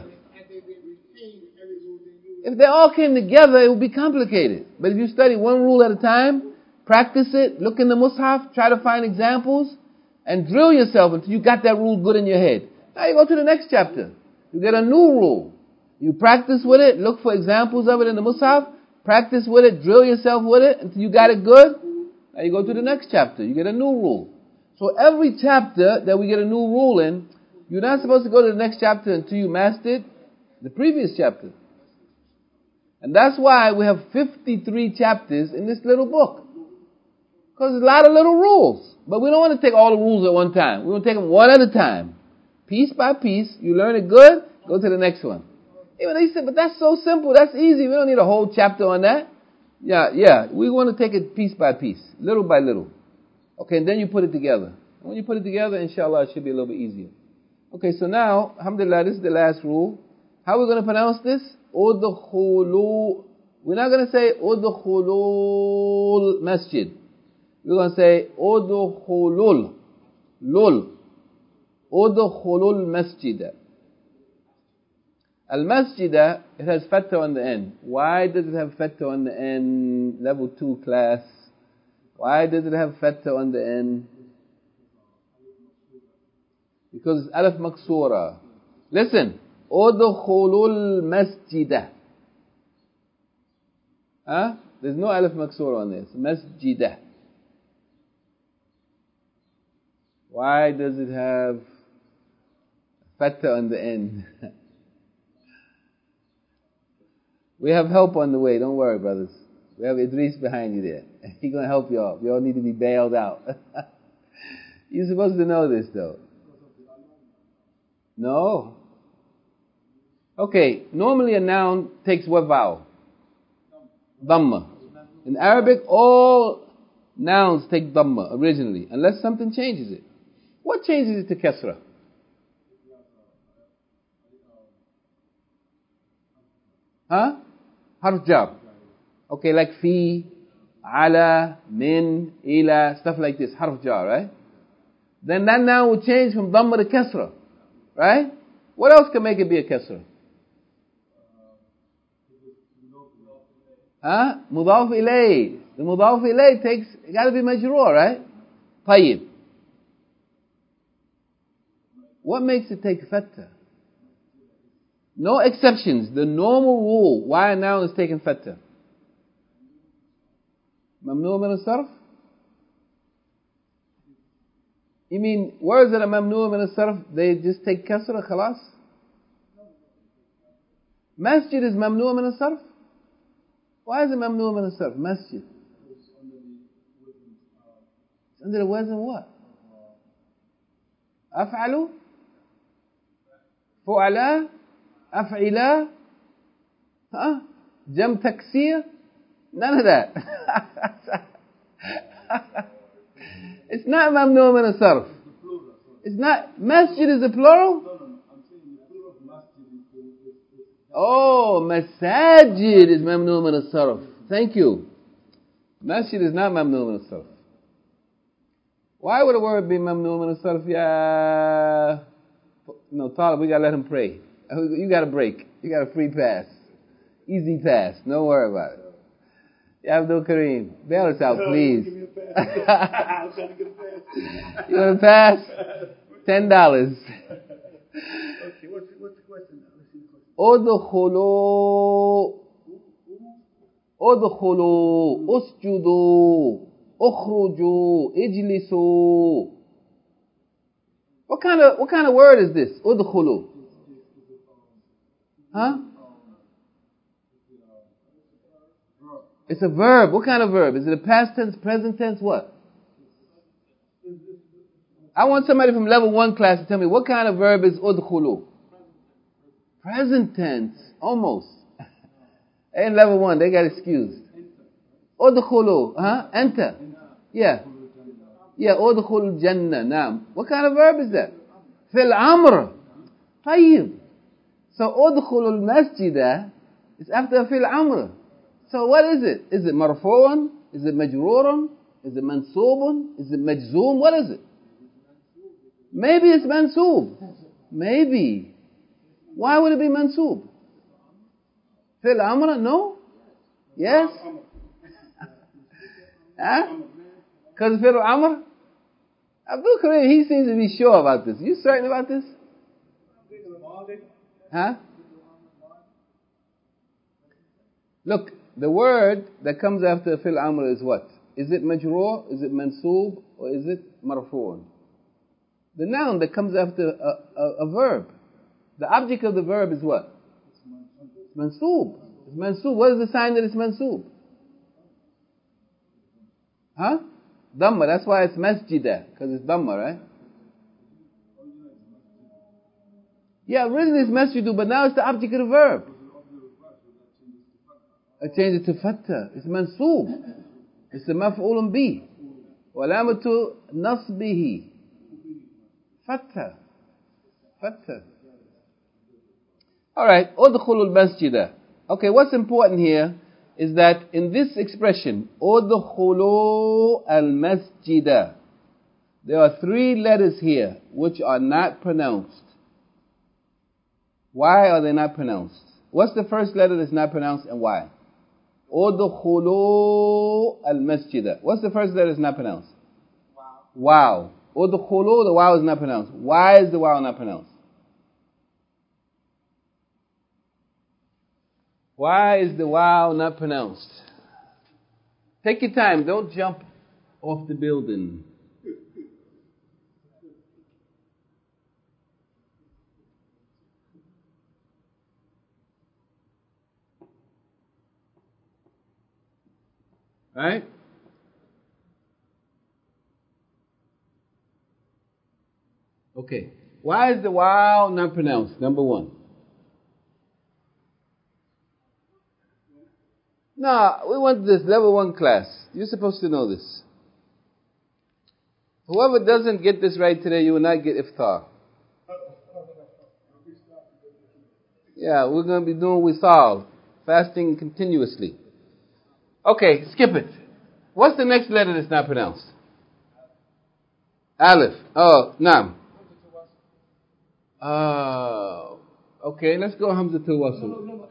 If they all came together, it would be complicated. But if you study one rule at a time, practice it, look in the mushaf, try to find examples, and drill yourself until you got that rule good in your head. Now you go to the next chapter. You get a new rule. You practice with it, look for examples of it in the mushaf, practice with it, drill yourself with it until you got it good. Now you go to the next chapter. You get a new rule. So every chapter that we get a new rule in, you're not supposed to go to the next chapter until you mastered the previous chapter. And that's why we have fifty-three chapters in this little book. Because there's a lot of little rules. But we don't want to take all the rules at one time. We want to take them one at a time. Piece by piece. You learn it good, go to the next one. Even they said, but that's so simple, that's easy. We don't need a whole chapter on that. Yeah, yeah. We want to take it piece by piece, little by little. Okay, and then you put it together. And when you put it together, inshallah, it should be a little bit easier. Okay, so now, alhamdulillah, this is the last rule. How are we going to pronounce this? Udkhulu. We're not going to say Udkhulul masjid. We're going to say Udkhulul. Lul. Udkhulul masjid. Al-masjid, it has fatha on the end. Why does it have fatha on the end? Level two class. Why does it have fatha on the end? Because it's alif maksura. Listen. Udkhulul masjidah. Huh? There's no alif maksura on this. Masjidah. Why does it have fatha on the end? We have help on the way. Don't worry, brothers. We have Idris behind you there. He's going to help you all. We all need to be bailed out. You're supposed to know this, though. No. Okay, normally a noun takes what vowel? Dhamma. In Arabic, all nouns take Dhamma originally, unless something changes it. What changes it to Kasra? Huh? Harf jar. Okay, like fi, ala, min, ila, stuff like this. Harf jar, right? Then that noun will change from Dhamma to Kasra. Right? What else can make it be a Kasra? Huh? Mudaf ilay. The mudaf ilay takes, it got to be majroor, right? Tayyib. What makes it take fatha? No exceptions. The normal rule why a noun is taking fatha. Mamnu min al-sarf? You mean words that are mamnu min al-sarf, they just take kasra, khalas? Masjid is mamnu min al-sarf? Why is it mamnu min al-sarf? Masjid. It's under the wazn what? Af'alu? Fu'ala? Af'ila? Huh? Jam taksir? None of that. It's not mamnu min al-sarf. It's not. Masjid is a plural? Oh, masajid is mamnu min al-sarf. Thank you. Masjid is not mamnu min al-sarf. Why would a word be mamnu min al-sarf? Yeah. No, Talib, we gotta let him pray. You got a break. You got a free pass. Easy pass. Don't worry about it. Ya Abdul Kareem, bail us out, please. Give me a pass. I'm trying to get a pass. You want a pass? Ten dollars. Okay, what's, what's the question now? Let's see the question. Udkhulu, udkhulu, usjudu, ukhruju, ijlisu. What kind of what kind of word is this? Udkhulu. Huh? It's a verb. What kind of verb? Is it a past tense, present tense, what? I want somebody from level one class to tell me what kind of verb is udkhulu. Present tense. Almost. In level one, they got excused. Udkhulu. Huh? Enter. Yeah. Yeah, udkhulu jannah. Naam. What kind of verb is that? Fil amr. Tayyib. So udkhulu al-masjidah is after fil amr. So what is it? Is it marfu'un? Is it majrurun? Is it mansubun? Is it majzoom? What is it? Maybe it's mansoob. Maybe. Why would it be mansoob? Fil amr? No? Yes? Huh? Because fil amr? Abdul Kareem, he seems to be sure about this. You certain about this? Huh? Look, the word that comes after fil amr is what? Is it majroor? Is it mansoob? Or is it marfu'un? The noun that comes after a, a, a verb. The object of the verb is what? It's mansoob. It's It's mansoob. What is the sign that it's mansoob? Huh? Dhamma. That's why it's masjidah, because it's Dhamma, right? Yeah, originally it's masjidu, but now it's the object of the verb. I changed it to fatta. It's mansoob. It's the maf'ulun bi. Walamatu nasbihi. Fatta. Fatta. Alright, udkhulul masjidah. Okay, what's important here is that in this expression, udkhulu al-masjidah, there are three letters here which are not pronounced. Why are they not pronounced? What's the first letter that's not pronounced and why? Udkhulu al-masjidah. What's the first letter that's not pronounced? Wow. Wow. Udkhulu, the wow is not pronounced. Why is the wow not pronounced? Why is the wow not pronounced? Take your time. Don't jump off the building. Right? Okay. Why is the wow not pronounced? Number one. No, we want this level one class. You're supposed to know this. Whoever doesn't get this right today, you will not get iftar. Yeah, we're going to be doing wisal, fasting continuously. Okay, skip it. What's the next letter that's not pronounced? Aleph. Oh, Naam. Oh, okay, let's go Hamzatul Wasl.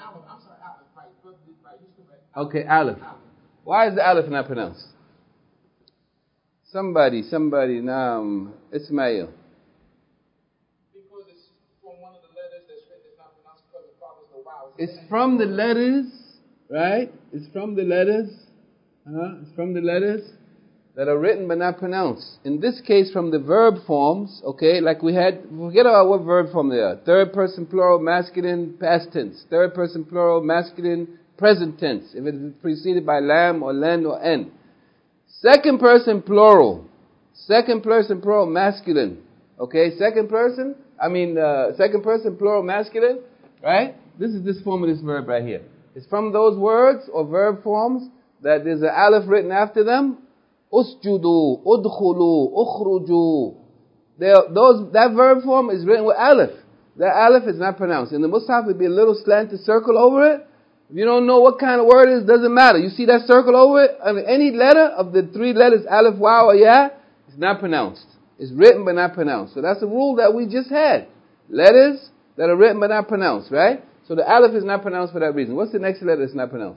Okay, Aleph. Why is the Aleph not pronounced? Somebody, somebody, Naam, Ismail. Because it's from one of the letters that's written, it's not pronounced because it follows the vowels. It's from the letters, right? It's from the letters. Huh? It's from the letters that are written but not pronounced. In this case, from the verb forms, okay, like we had, forget about what verb form they are. Third person plural, masculine, past tense. Third person plural, masculine, present tense. If it is preceded by lam or len or en. Second person plural. Second person plural, masculine. Okay, second person, I mean, uh, second person plural, masculine, right? This is this form of this verb right here. It's from those words or verb forms that there's an aleph written after them. Usjudu, udkhulu, ukhruju. Those, that verb form is written with aleph. That aleph is not pronounced. In the Mus'haf, it would be a little slanted circle over it. If you don't know what kind of word it is, doesn't matter. You see that circle over it? I mean, any letter of the three letters, aleph, waw, or ya, is not pronounced. It's written but not pronounced. So that's a rule that we just had. Letters that are written but not pronounced, right? So the aleph is not pronounced for that reason. What's the next letter that's not pronounced?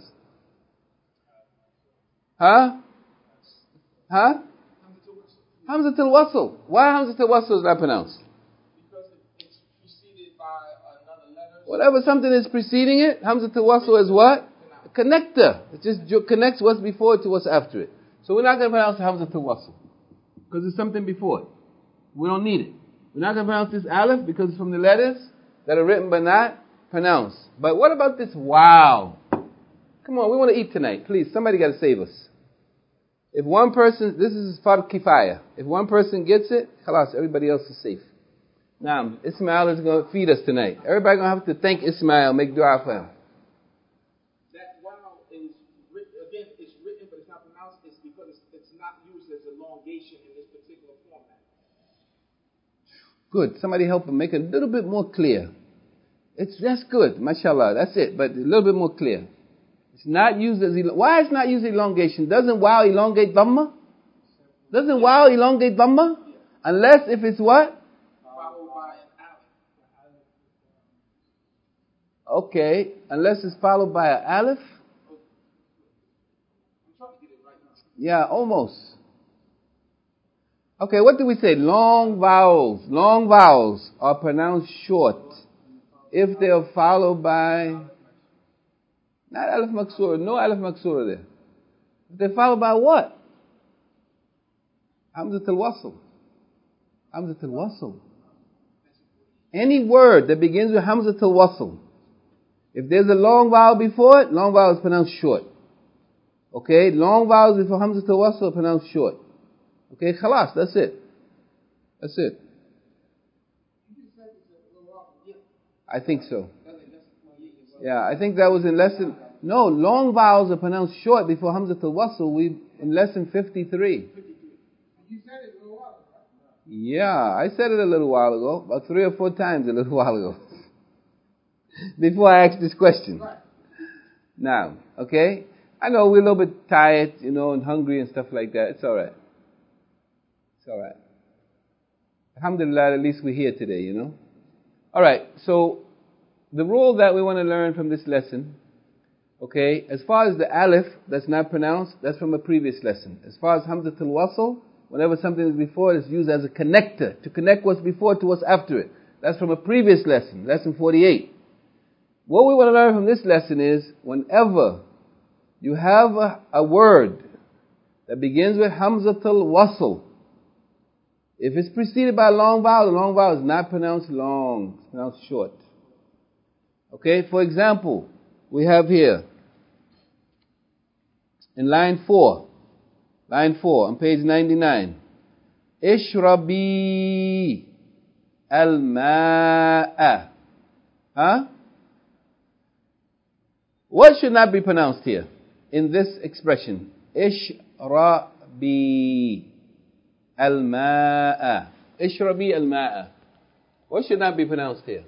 Huh? Huh? Hamzatul Wasl. Why Hamzatul Wasl is not pronounced? Because it's preceded by another letter. Whatever something is preceding it, Hamzatul Wasl is what? A connector. It just ju- connects what's before it to what's after it. So we're not going to pronounce Hamzatul Wasl because it's something before it. We don't need it. We're not going to pronounce this aleph because it's from the letters that are written but not pronounced. But what about this wow? Come on, we want to eat tonight. Please, somebody got to save us. If one person, this is fard kifaya. If one person gets it, khalas, everybody else is safe. Now, Ismail is going to feed us tonight. Everybody going to have to thank Ismail, make dua for him. That wow is written, again, it's written but it's not pronounced. It's because it's, it's not used as elongation in this particular format. Good. Somebody help him make it a little bit more clear. It's that's good, mashallah. That's it, but a little bit more clear. It's not used as el- why it's not used as elongation? Doesn't wow elongate dhamma? Doesn't wow elongate dhamma? Unless if it's what? Followed by an aleph. Okay, unless it's followed by an aleph. I'm trying to get it right now. Yeah, almost. Okay, what do we say? Long vowels. Long vowels are pronounced short if they are followed by not alif maksura, no alif maksura there. If they're followed by what? Hamzatul Wasl. Hamzatul Wasl. Any word that begins with Hamzatul Wasl, If there's a long vowel before it, long vowel is pronounced short. Okay? Long vowels before Hamzatul Wasl are pronounced short. Okay? Khalas, that's it. That's it. I think so. Yeah, I think that was in lesson... No, long vowels are pronounced short before Hamzatul Wasl. We in lesson fifty-three. You said it a little while ago. Yeah, I said it a little while ago. About three or four times a little while ago. Before I asked this question. Right. Now, okay? I know we're a little bit tired, you know, and hungry and stuff like that. It's alright. It's alright. Alhamdulillah, at least we're here today, you know. Alright, so the rule that we want to learn from this lesson, okay, as far as the alif that's not pronounced, that's from a previous lesson. As far as Hamzatul Wasl, whenever something is before it, it's used as a connector, to connect what's before to what's after it. That's from a previous lesson, lesson forty-eight. What we want to learn from this lesson is, whenever you have a, a word that begins with Hamzatul Wasl, if it's preceded by a long vowel, the long vowel is not pronounced long, it's pronounced short. Okay, for example, we have here, in line four, line four, on page ninety-nine, Ishrabi al-ma'a. Huh? What should not be pronounced here, in this expression? Ishrabi al-ma'a. Ishrabi al-ma'a. What should not be pronounced here?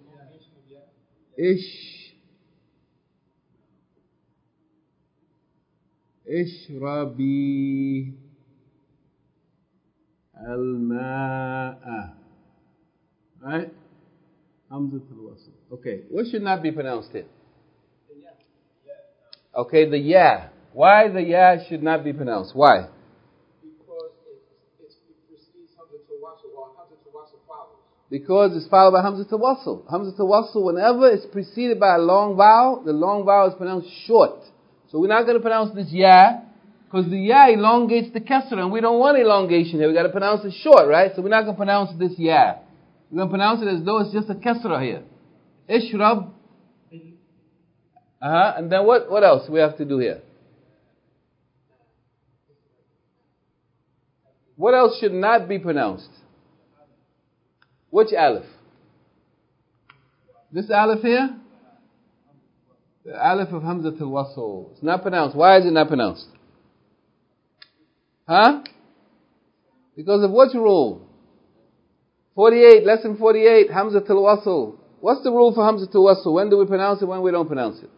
Ish. Ishrabi al-ma'a. Right? Hamzatul Wasl. Okay, what should not be pronounced here? Okay, the ya. Why the ya should not be pronounced? Why? Because it, it precedes Hamzatul Wasl, or Hamzatul Wasl follows. Because it's followed by Hamzatul Wasl. Hamzatul Wasl, whenever it's preceded by a long vowel, the long vowel is pronounced short. So we're not going to pronounce this ya, because the ya elongates the kasra, and we don't want elongation here. We've got to pronounce it short, right? So we're not going to pronounce this ya. We're going to pronounce it as though it's just a kasra here. Ishrab. Uh-huh. And then what, what else we have to do here? What else should not be pronounced? Which alif? This alif here? The alif of Hamzatul Wasl. It's not pronounced. Why is it not pronounced? Huh? Because of which rule? forty-eight, lesson forty-eight, Hamzatul Wasl. What's the rule for Hamzatul Wasl? When do we pronounce it, when we don't pronounce it?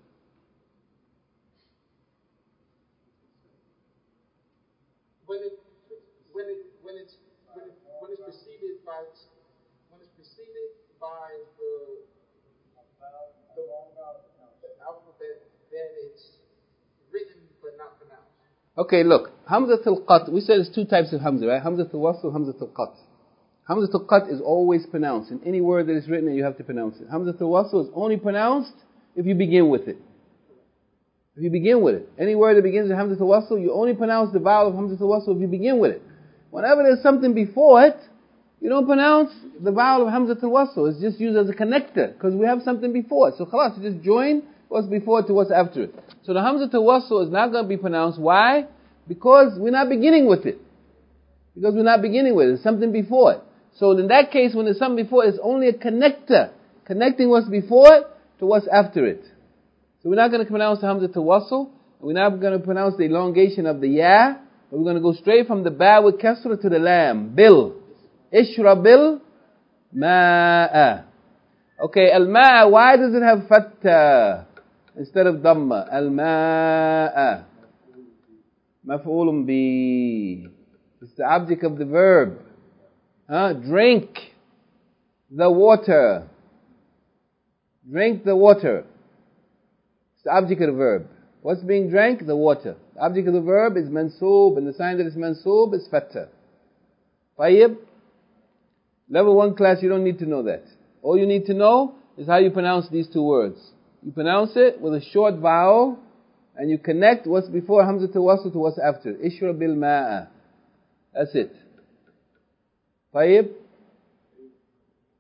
When it when it when it's when it when it's preceded by when it's preceded by the the, the alphabet, then it's written but not pronounced. Okay, look, Hamzatul Qat, we said there's two types of Hamza, right? Hamzatul Wasl, Hamzatul Qat. Hamzatul Qat is always pronounced. In any word that is written, you have to pronounce it. Hamzatul Wasl is only pronounced if you begin with it. If you begin with it. Any word that begins with Hamzatul Wasl, you only pronounce the vowel of Hamzatul Wasl if you begin with it. Whenever there's something before it, you don't pronounce the vowel of Hamzatul Wasl. It's just used as a connector, because we have something before it. So khalas, you just join what's before it to what's after it. So the Hamzatul Wasl is not going to be pronounced. Why? Because we're not beginning with it. Because we're not beginning with it. There's something before it. So in that case, when there's something before it, it's only a connector, connecting what's before it to what's after it. So we're not going to pronounce the Hamzatul Wasl, and we're not going to pronounce the elongation of the ya, but we're going to go straight from the ba with kasra to the lam. Bil. Ishrabil ma'a. Okay, al-ma'a, why does it have fatta instead of dhamma? Al-ma'a. Maf'ulun bi. It's the object of the verb. Huh? Drink the water. Drink the water. It's the object of the verb. What's being drank? The water. The object of the verb is mansoob, and the sign that is mansoob is fatta. Tayyib? Level one class, you don't need to know that. All you need to know is how you pronounce these two words. You pronounce it with a short vowel, and you connect what's before Hamzatul Wasl to what's after. Ishrabil ma'a. That's it. Tayyib?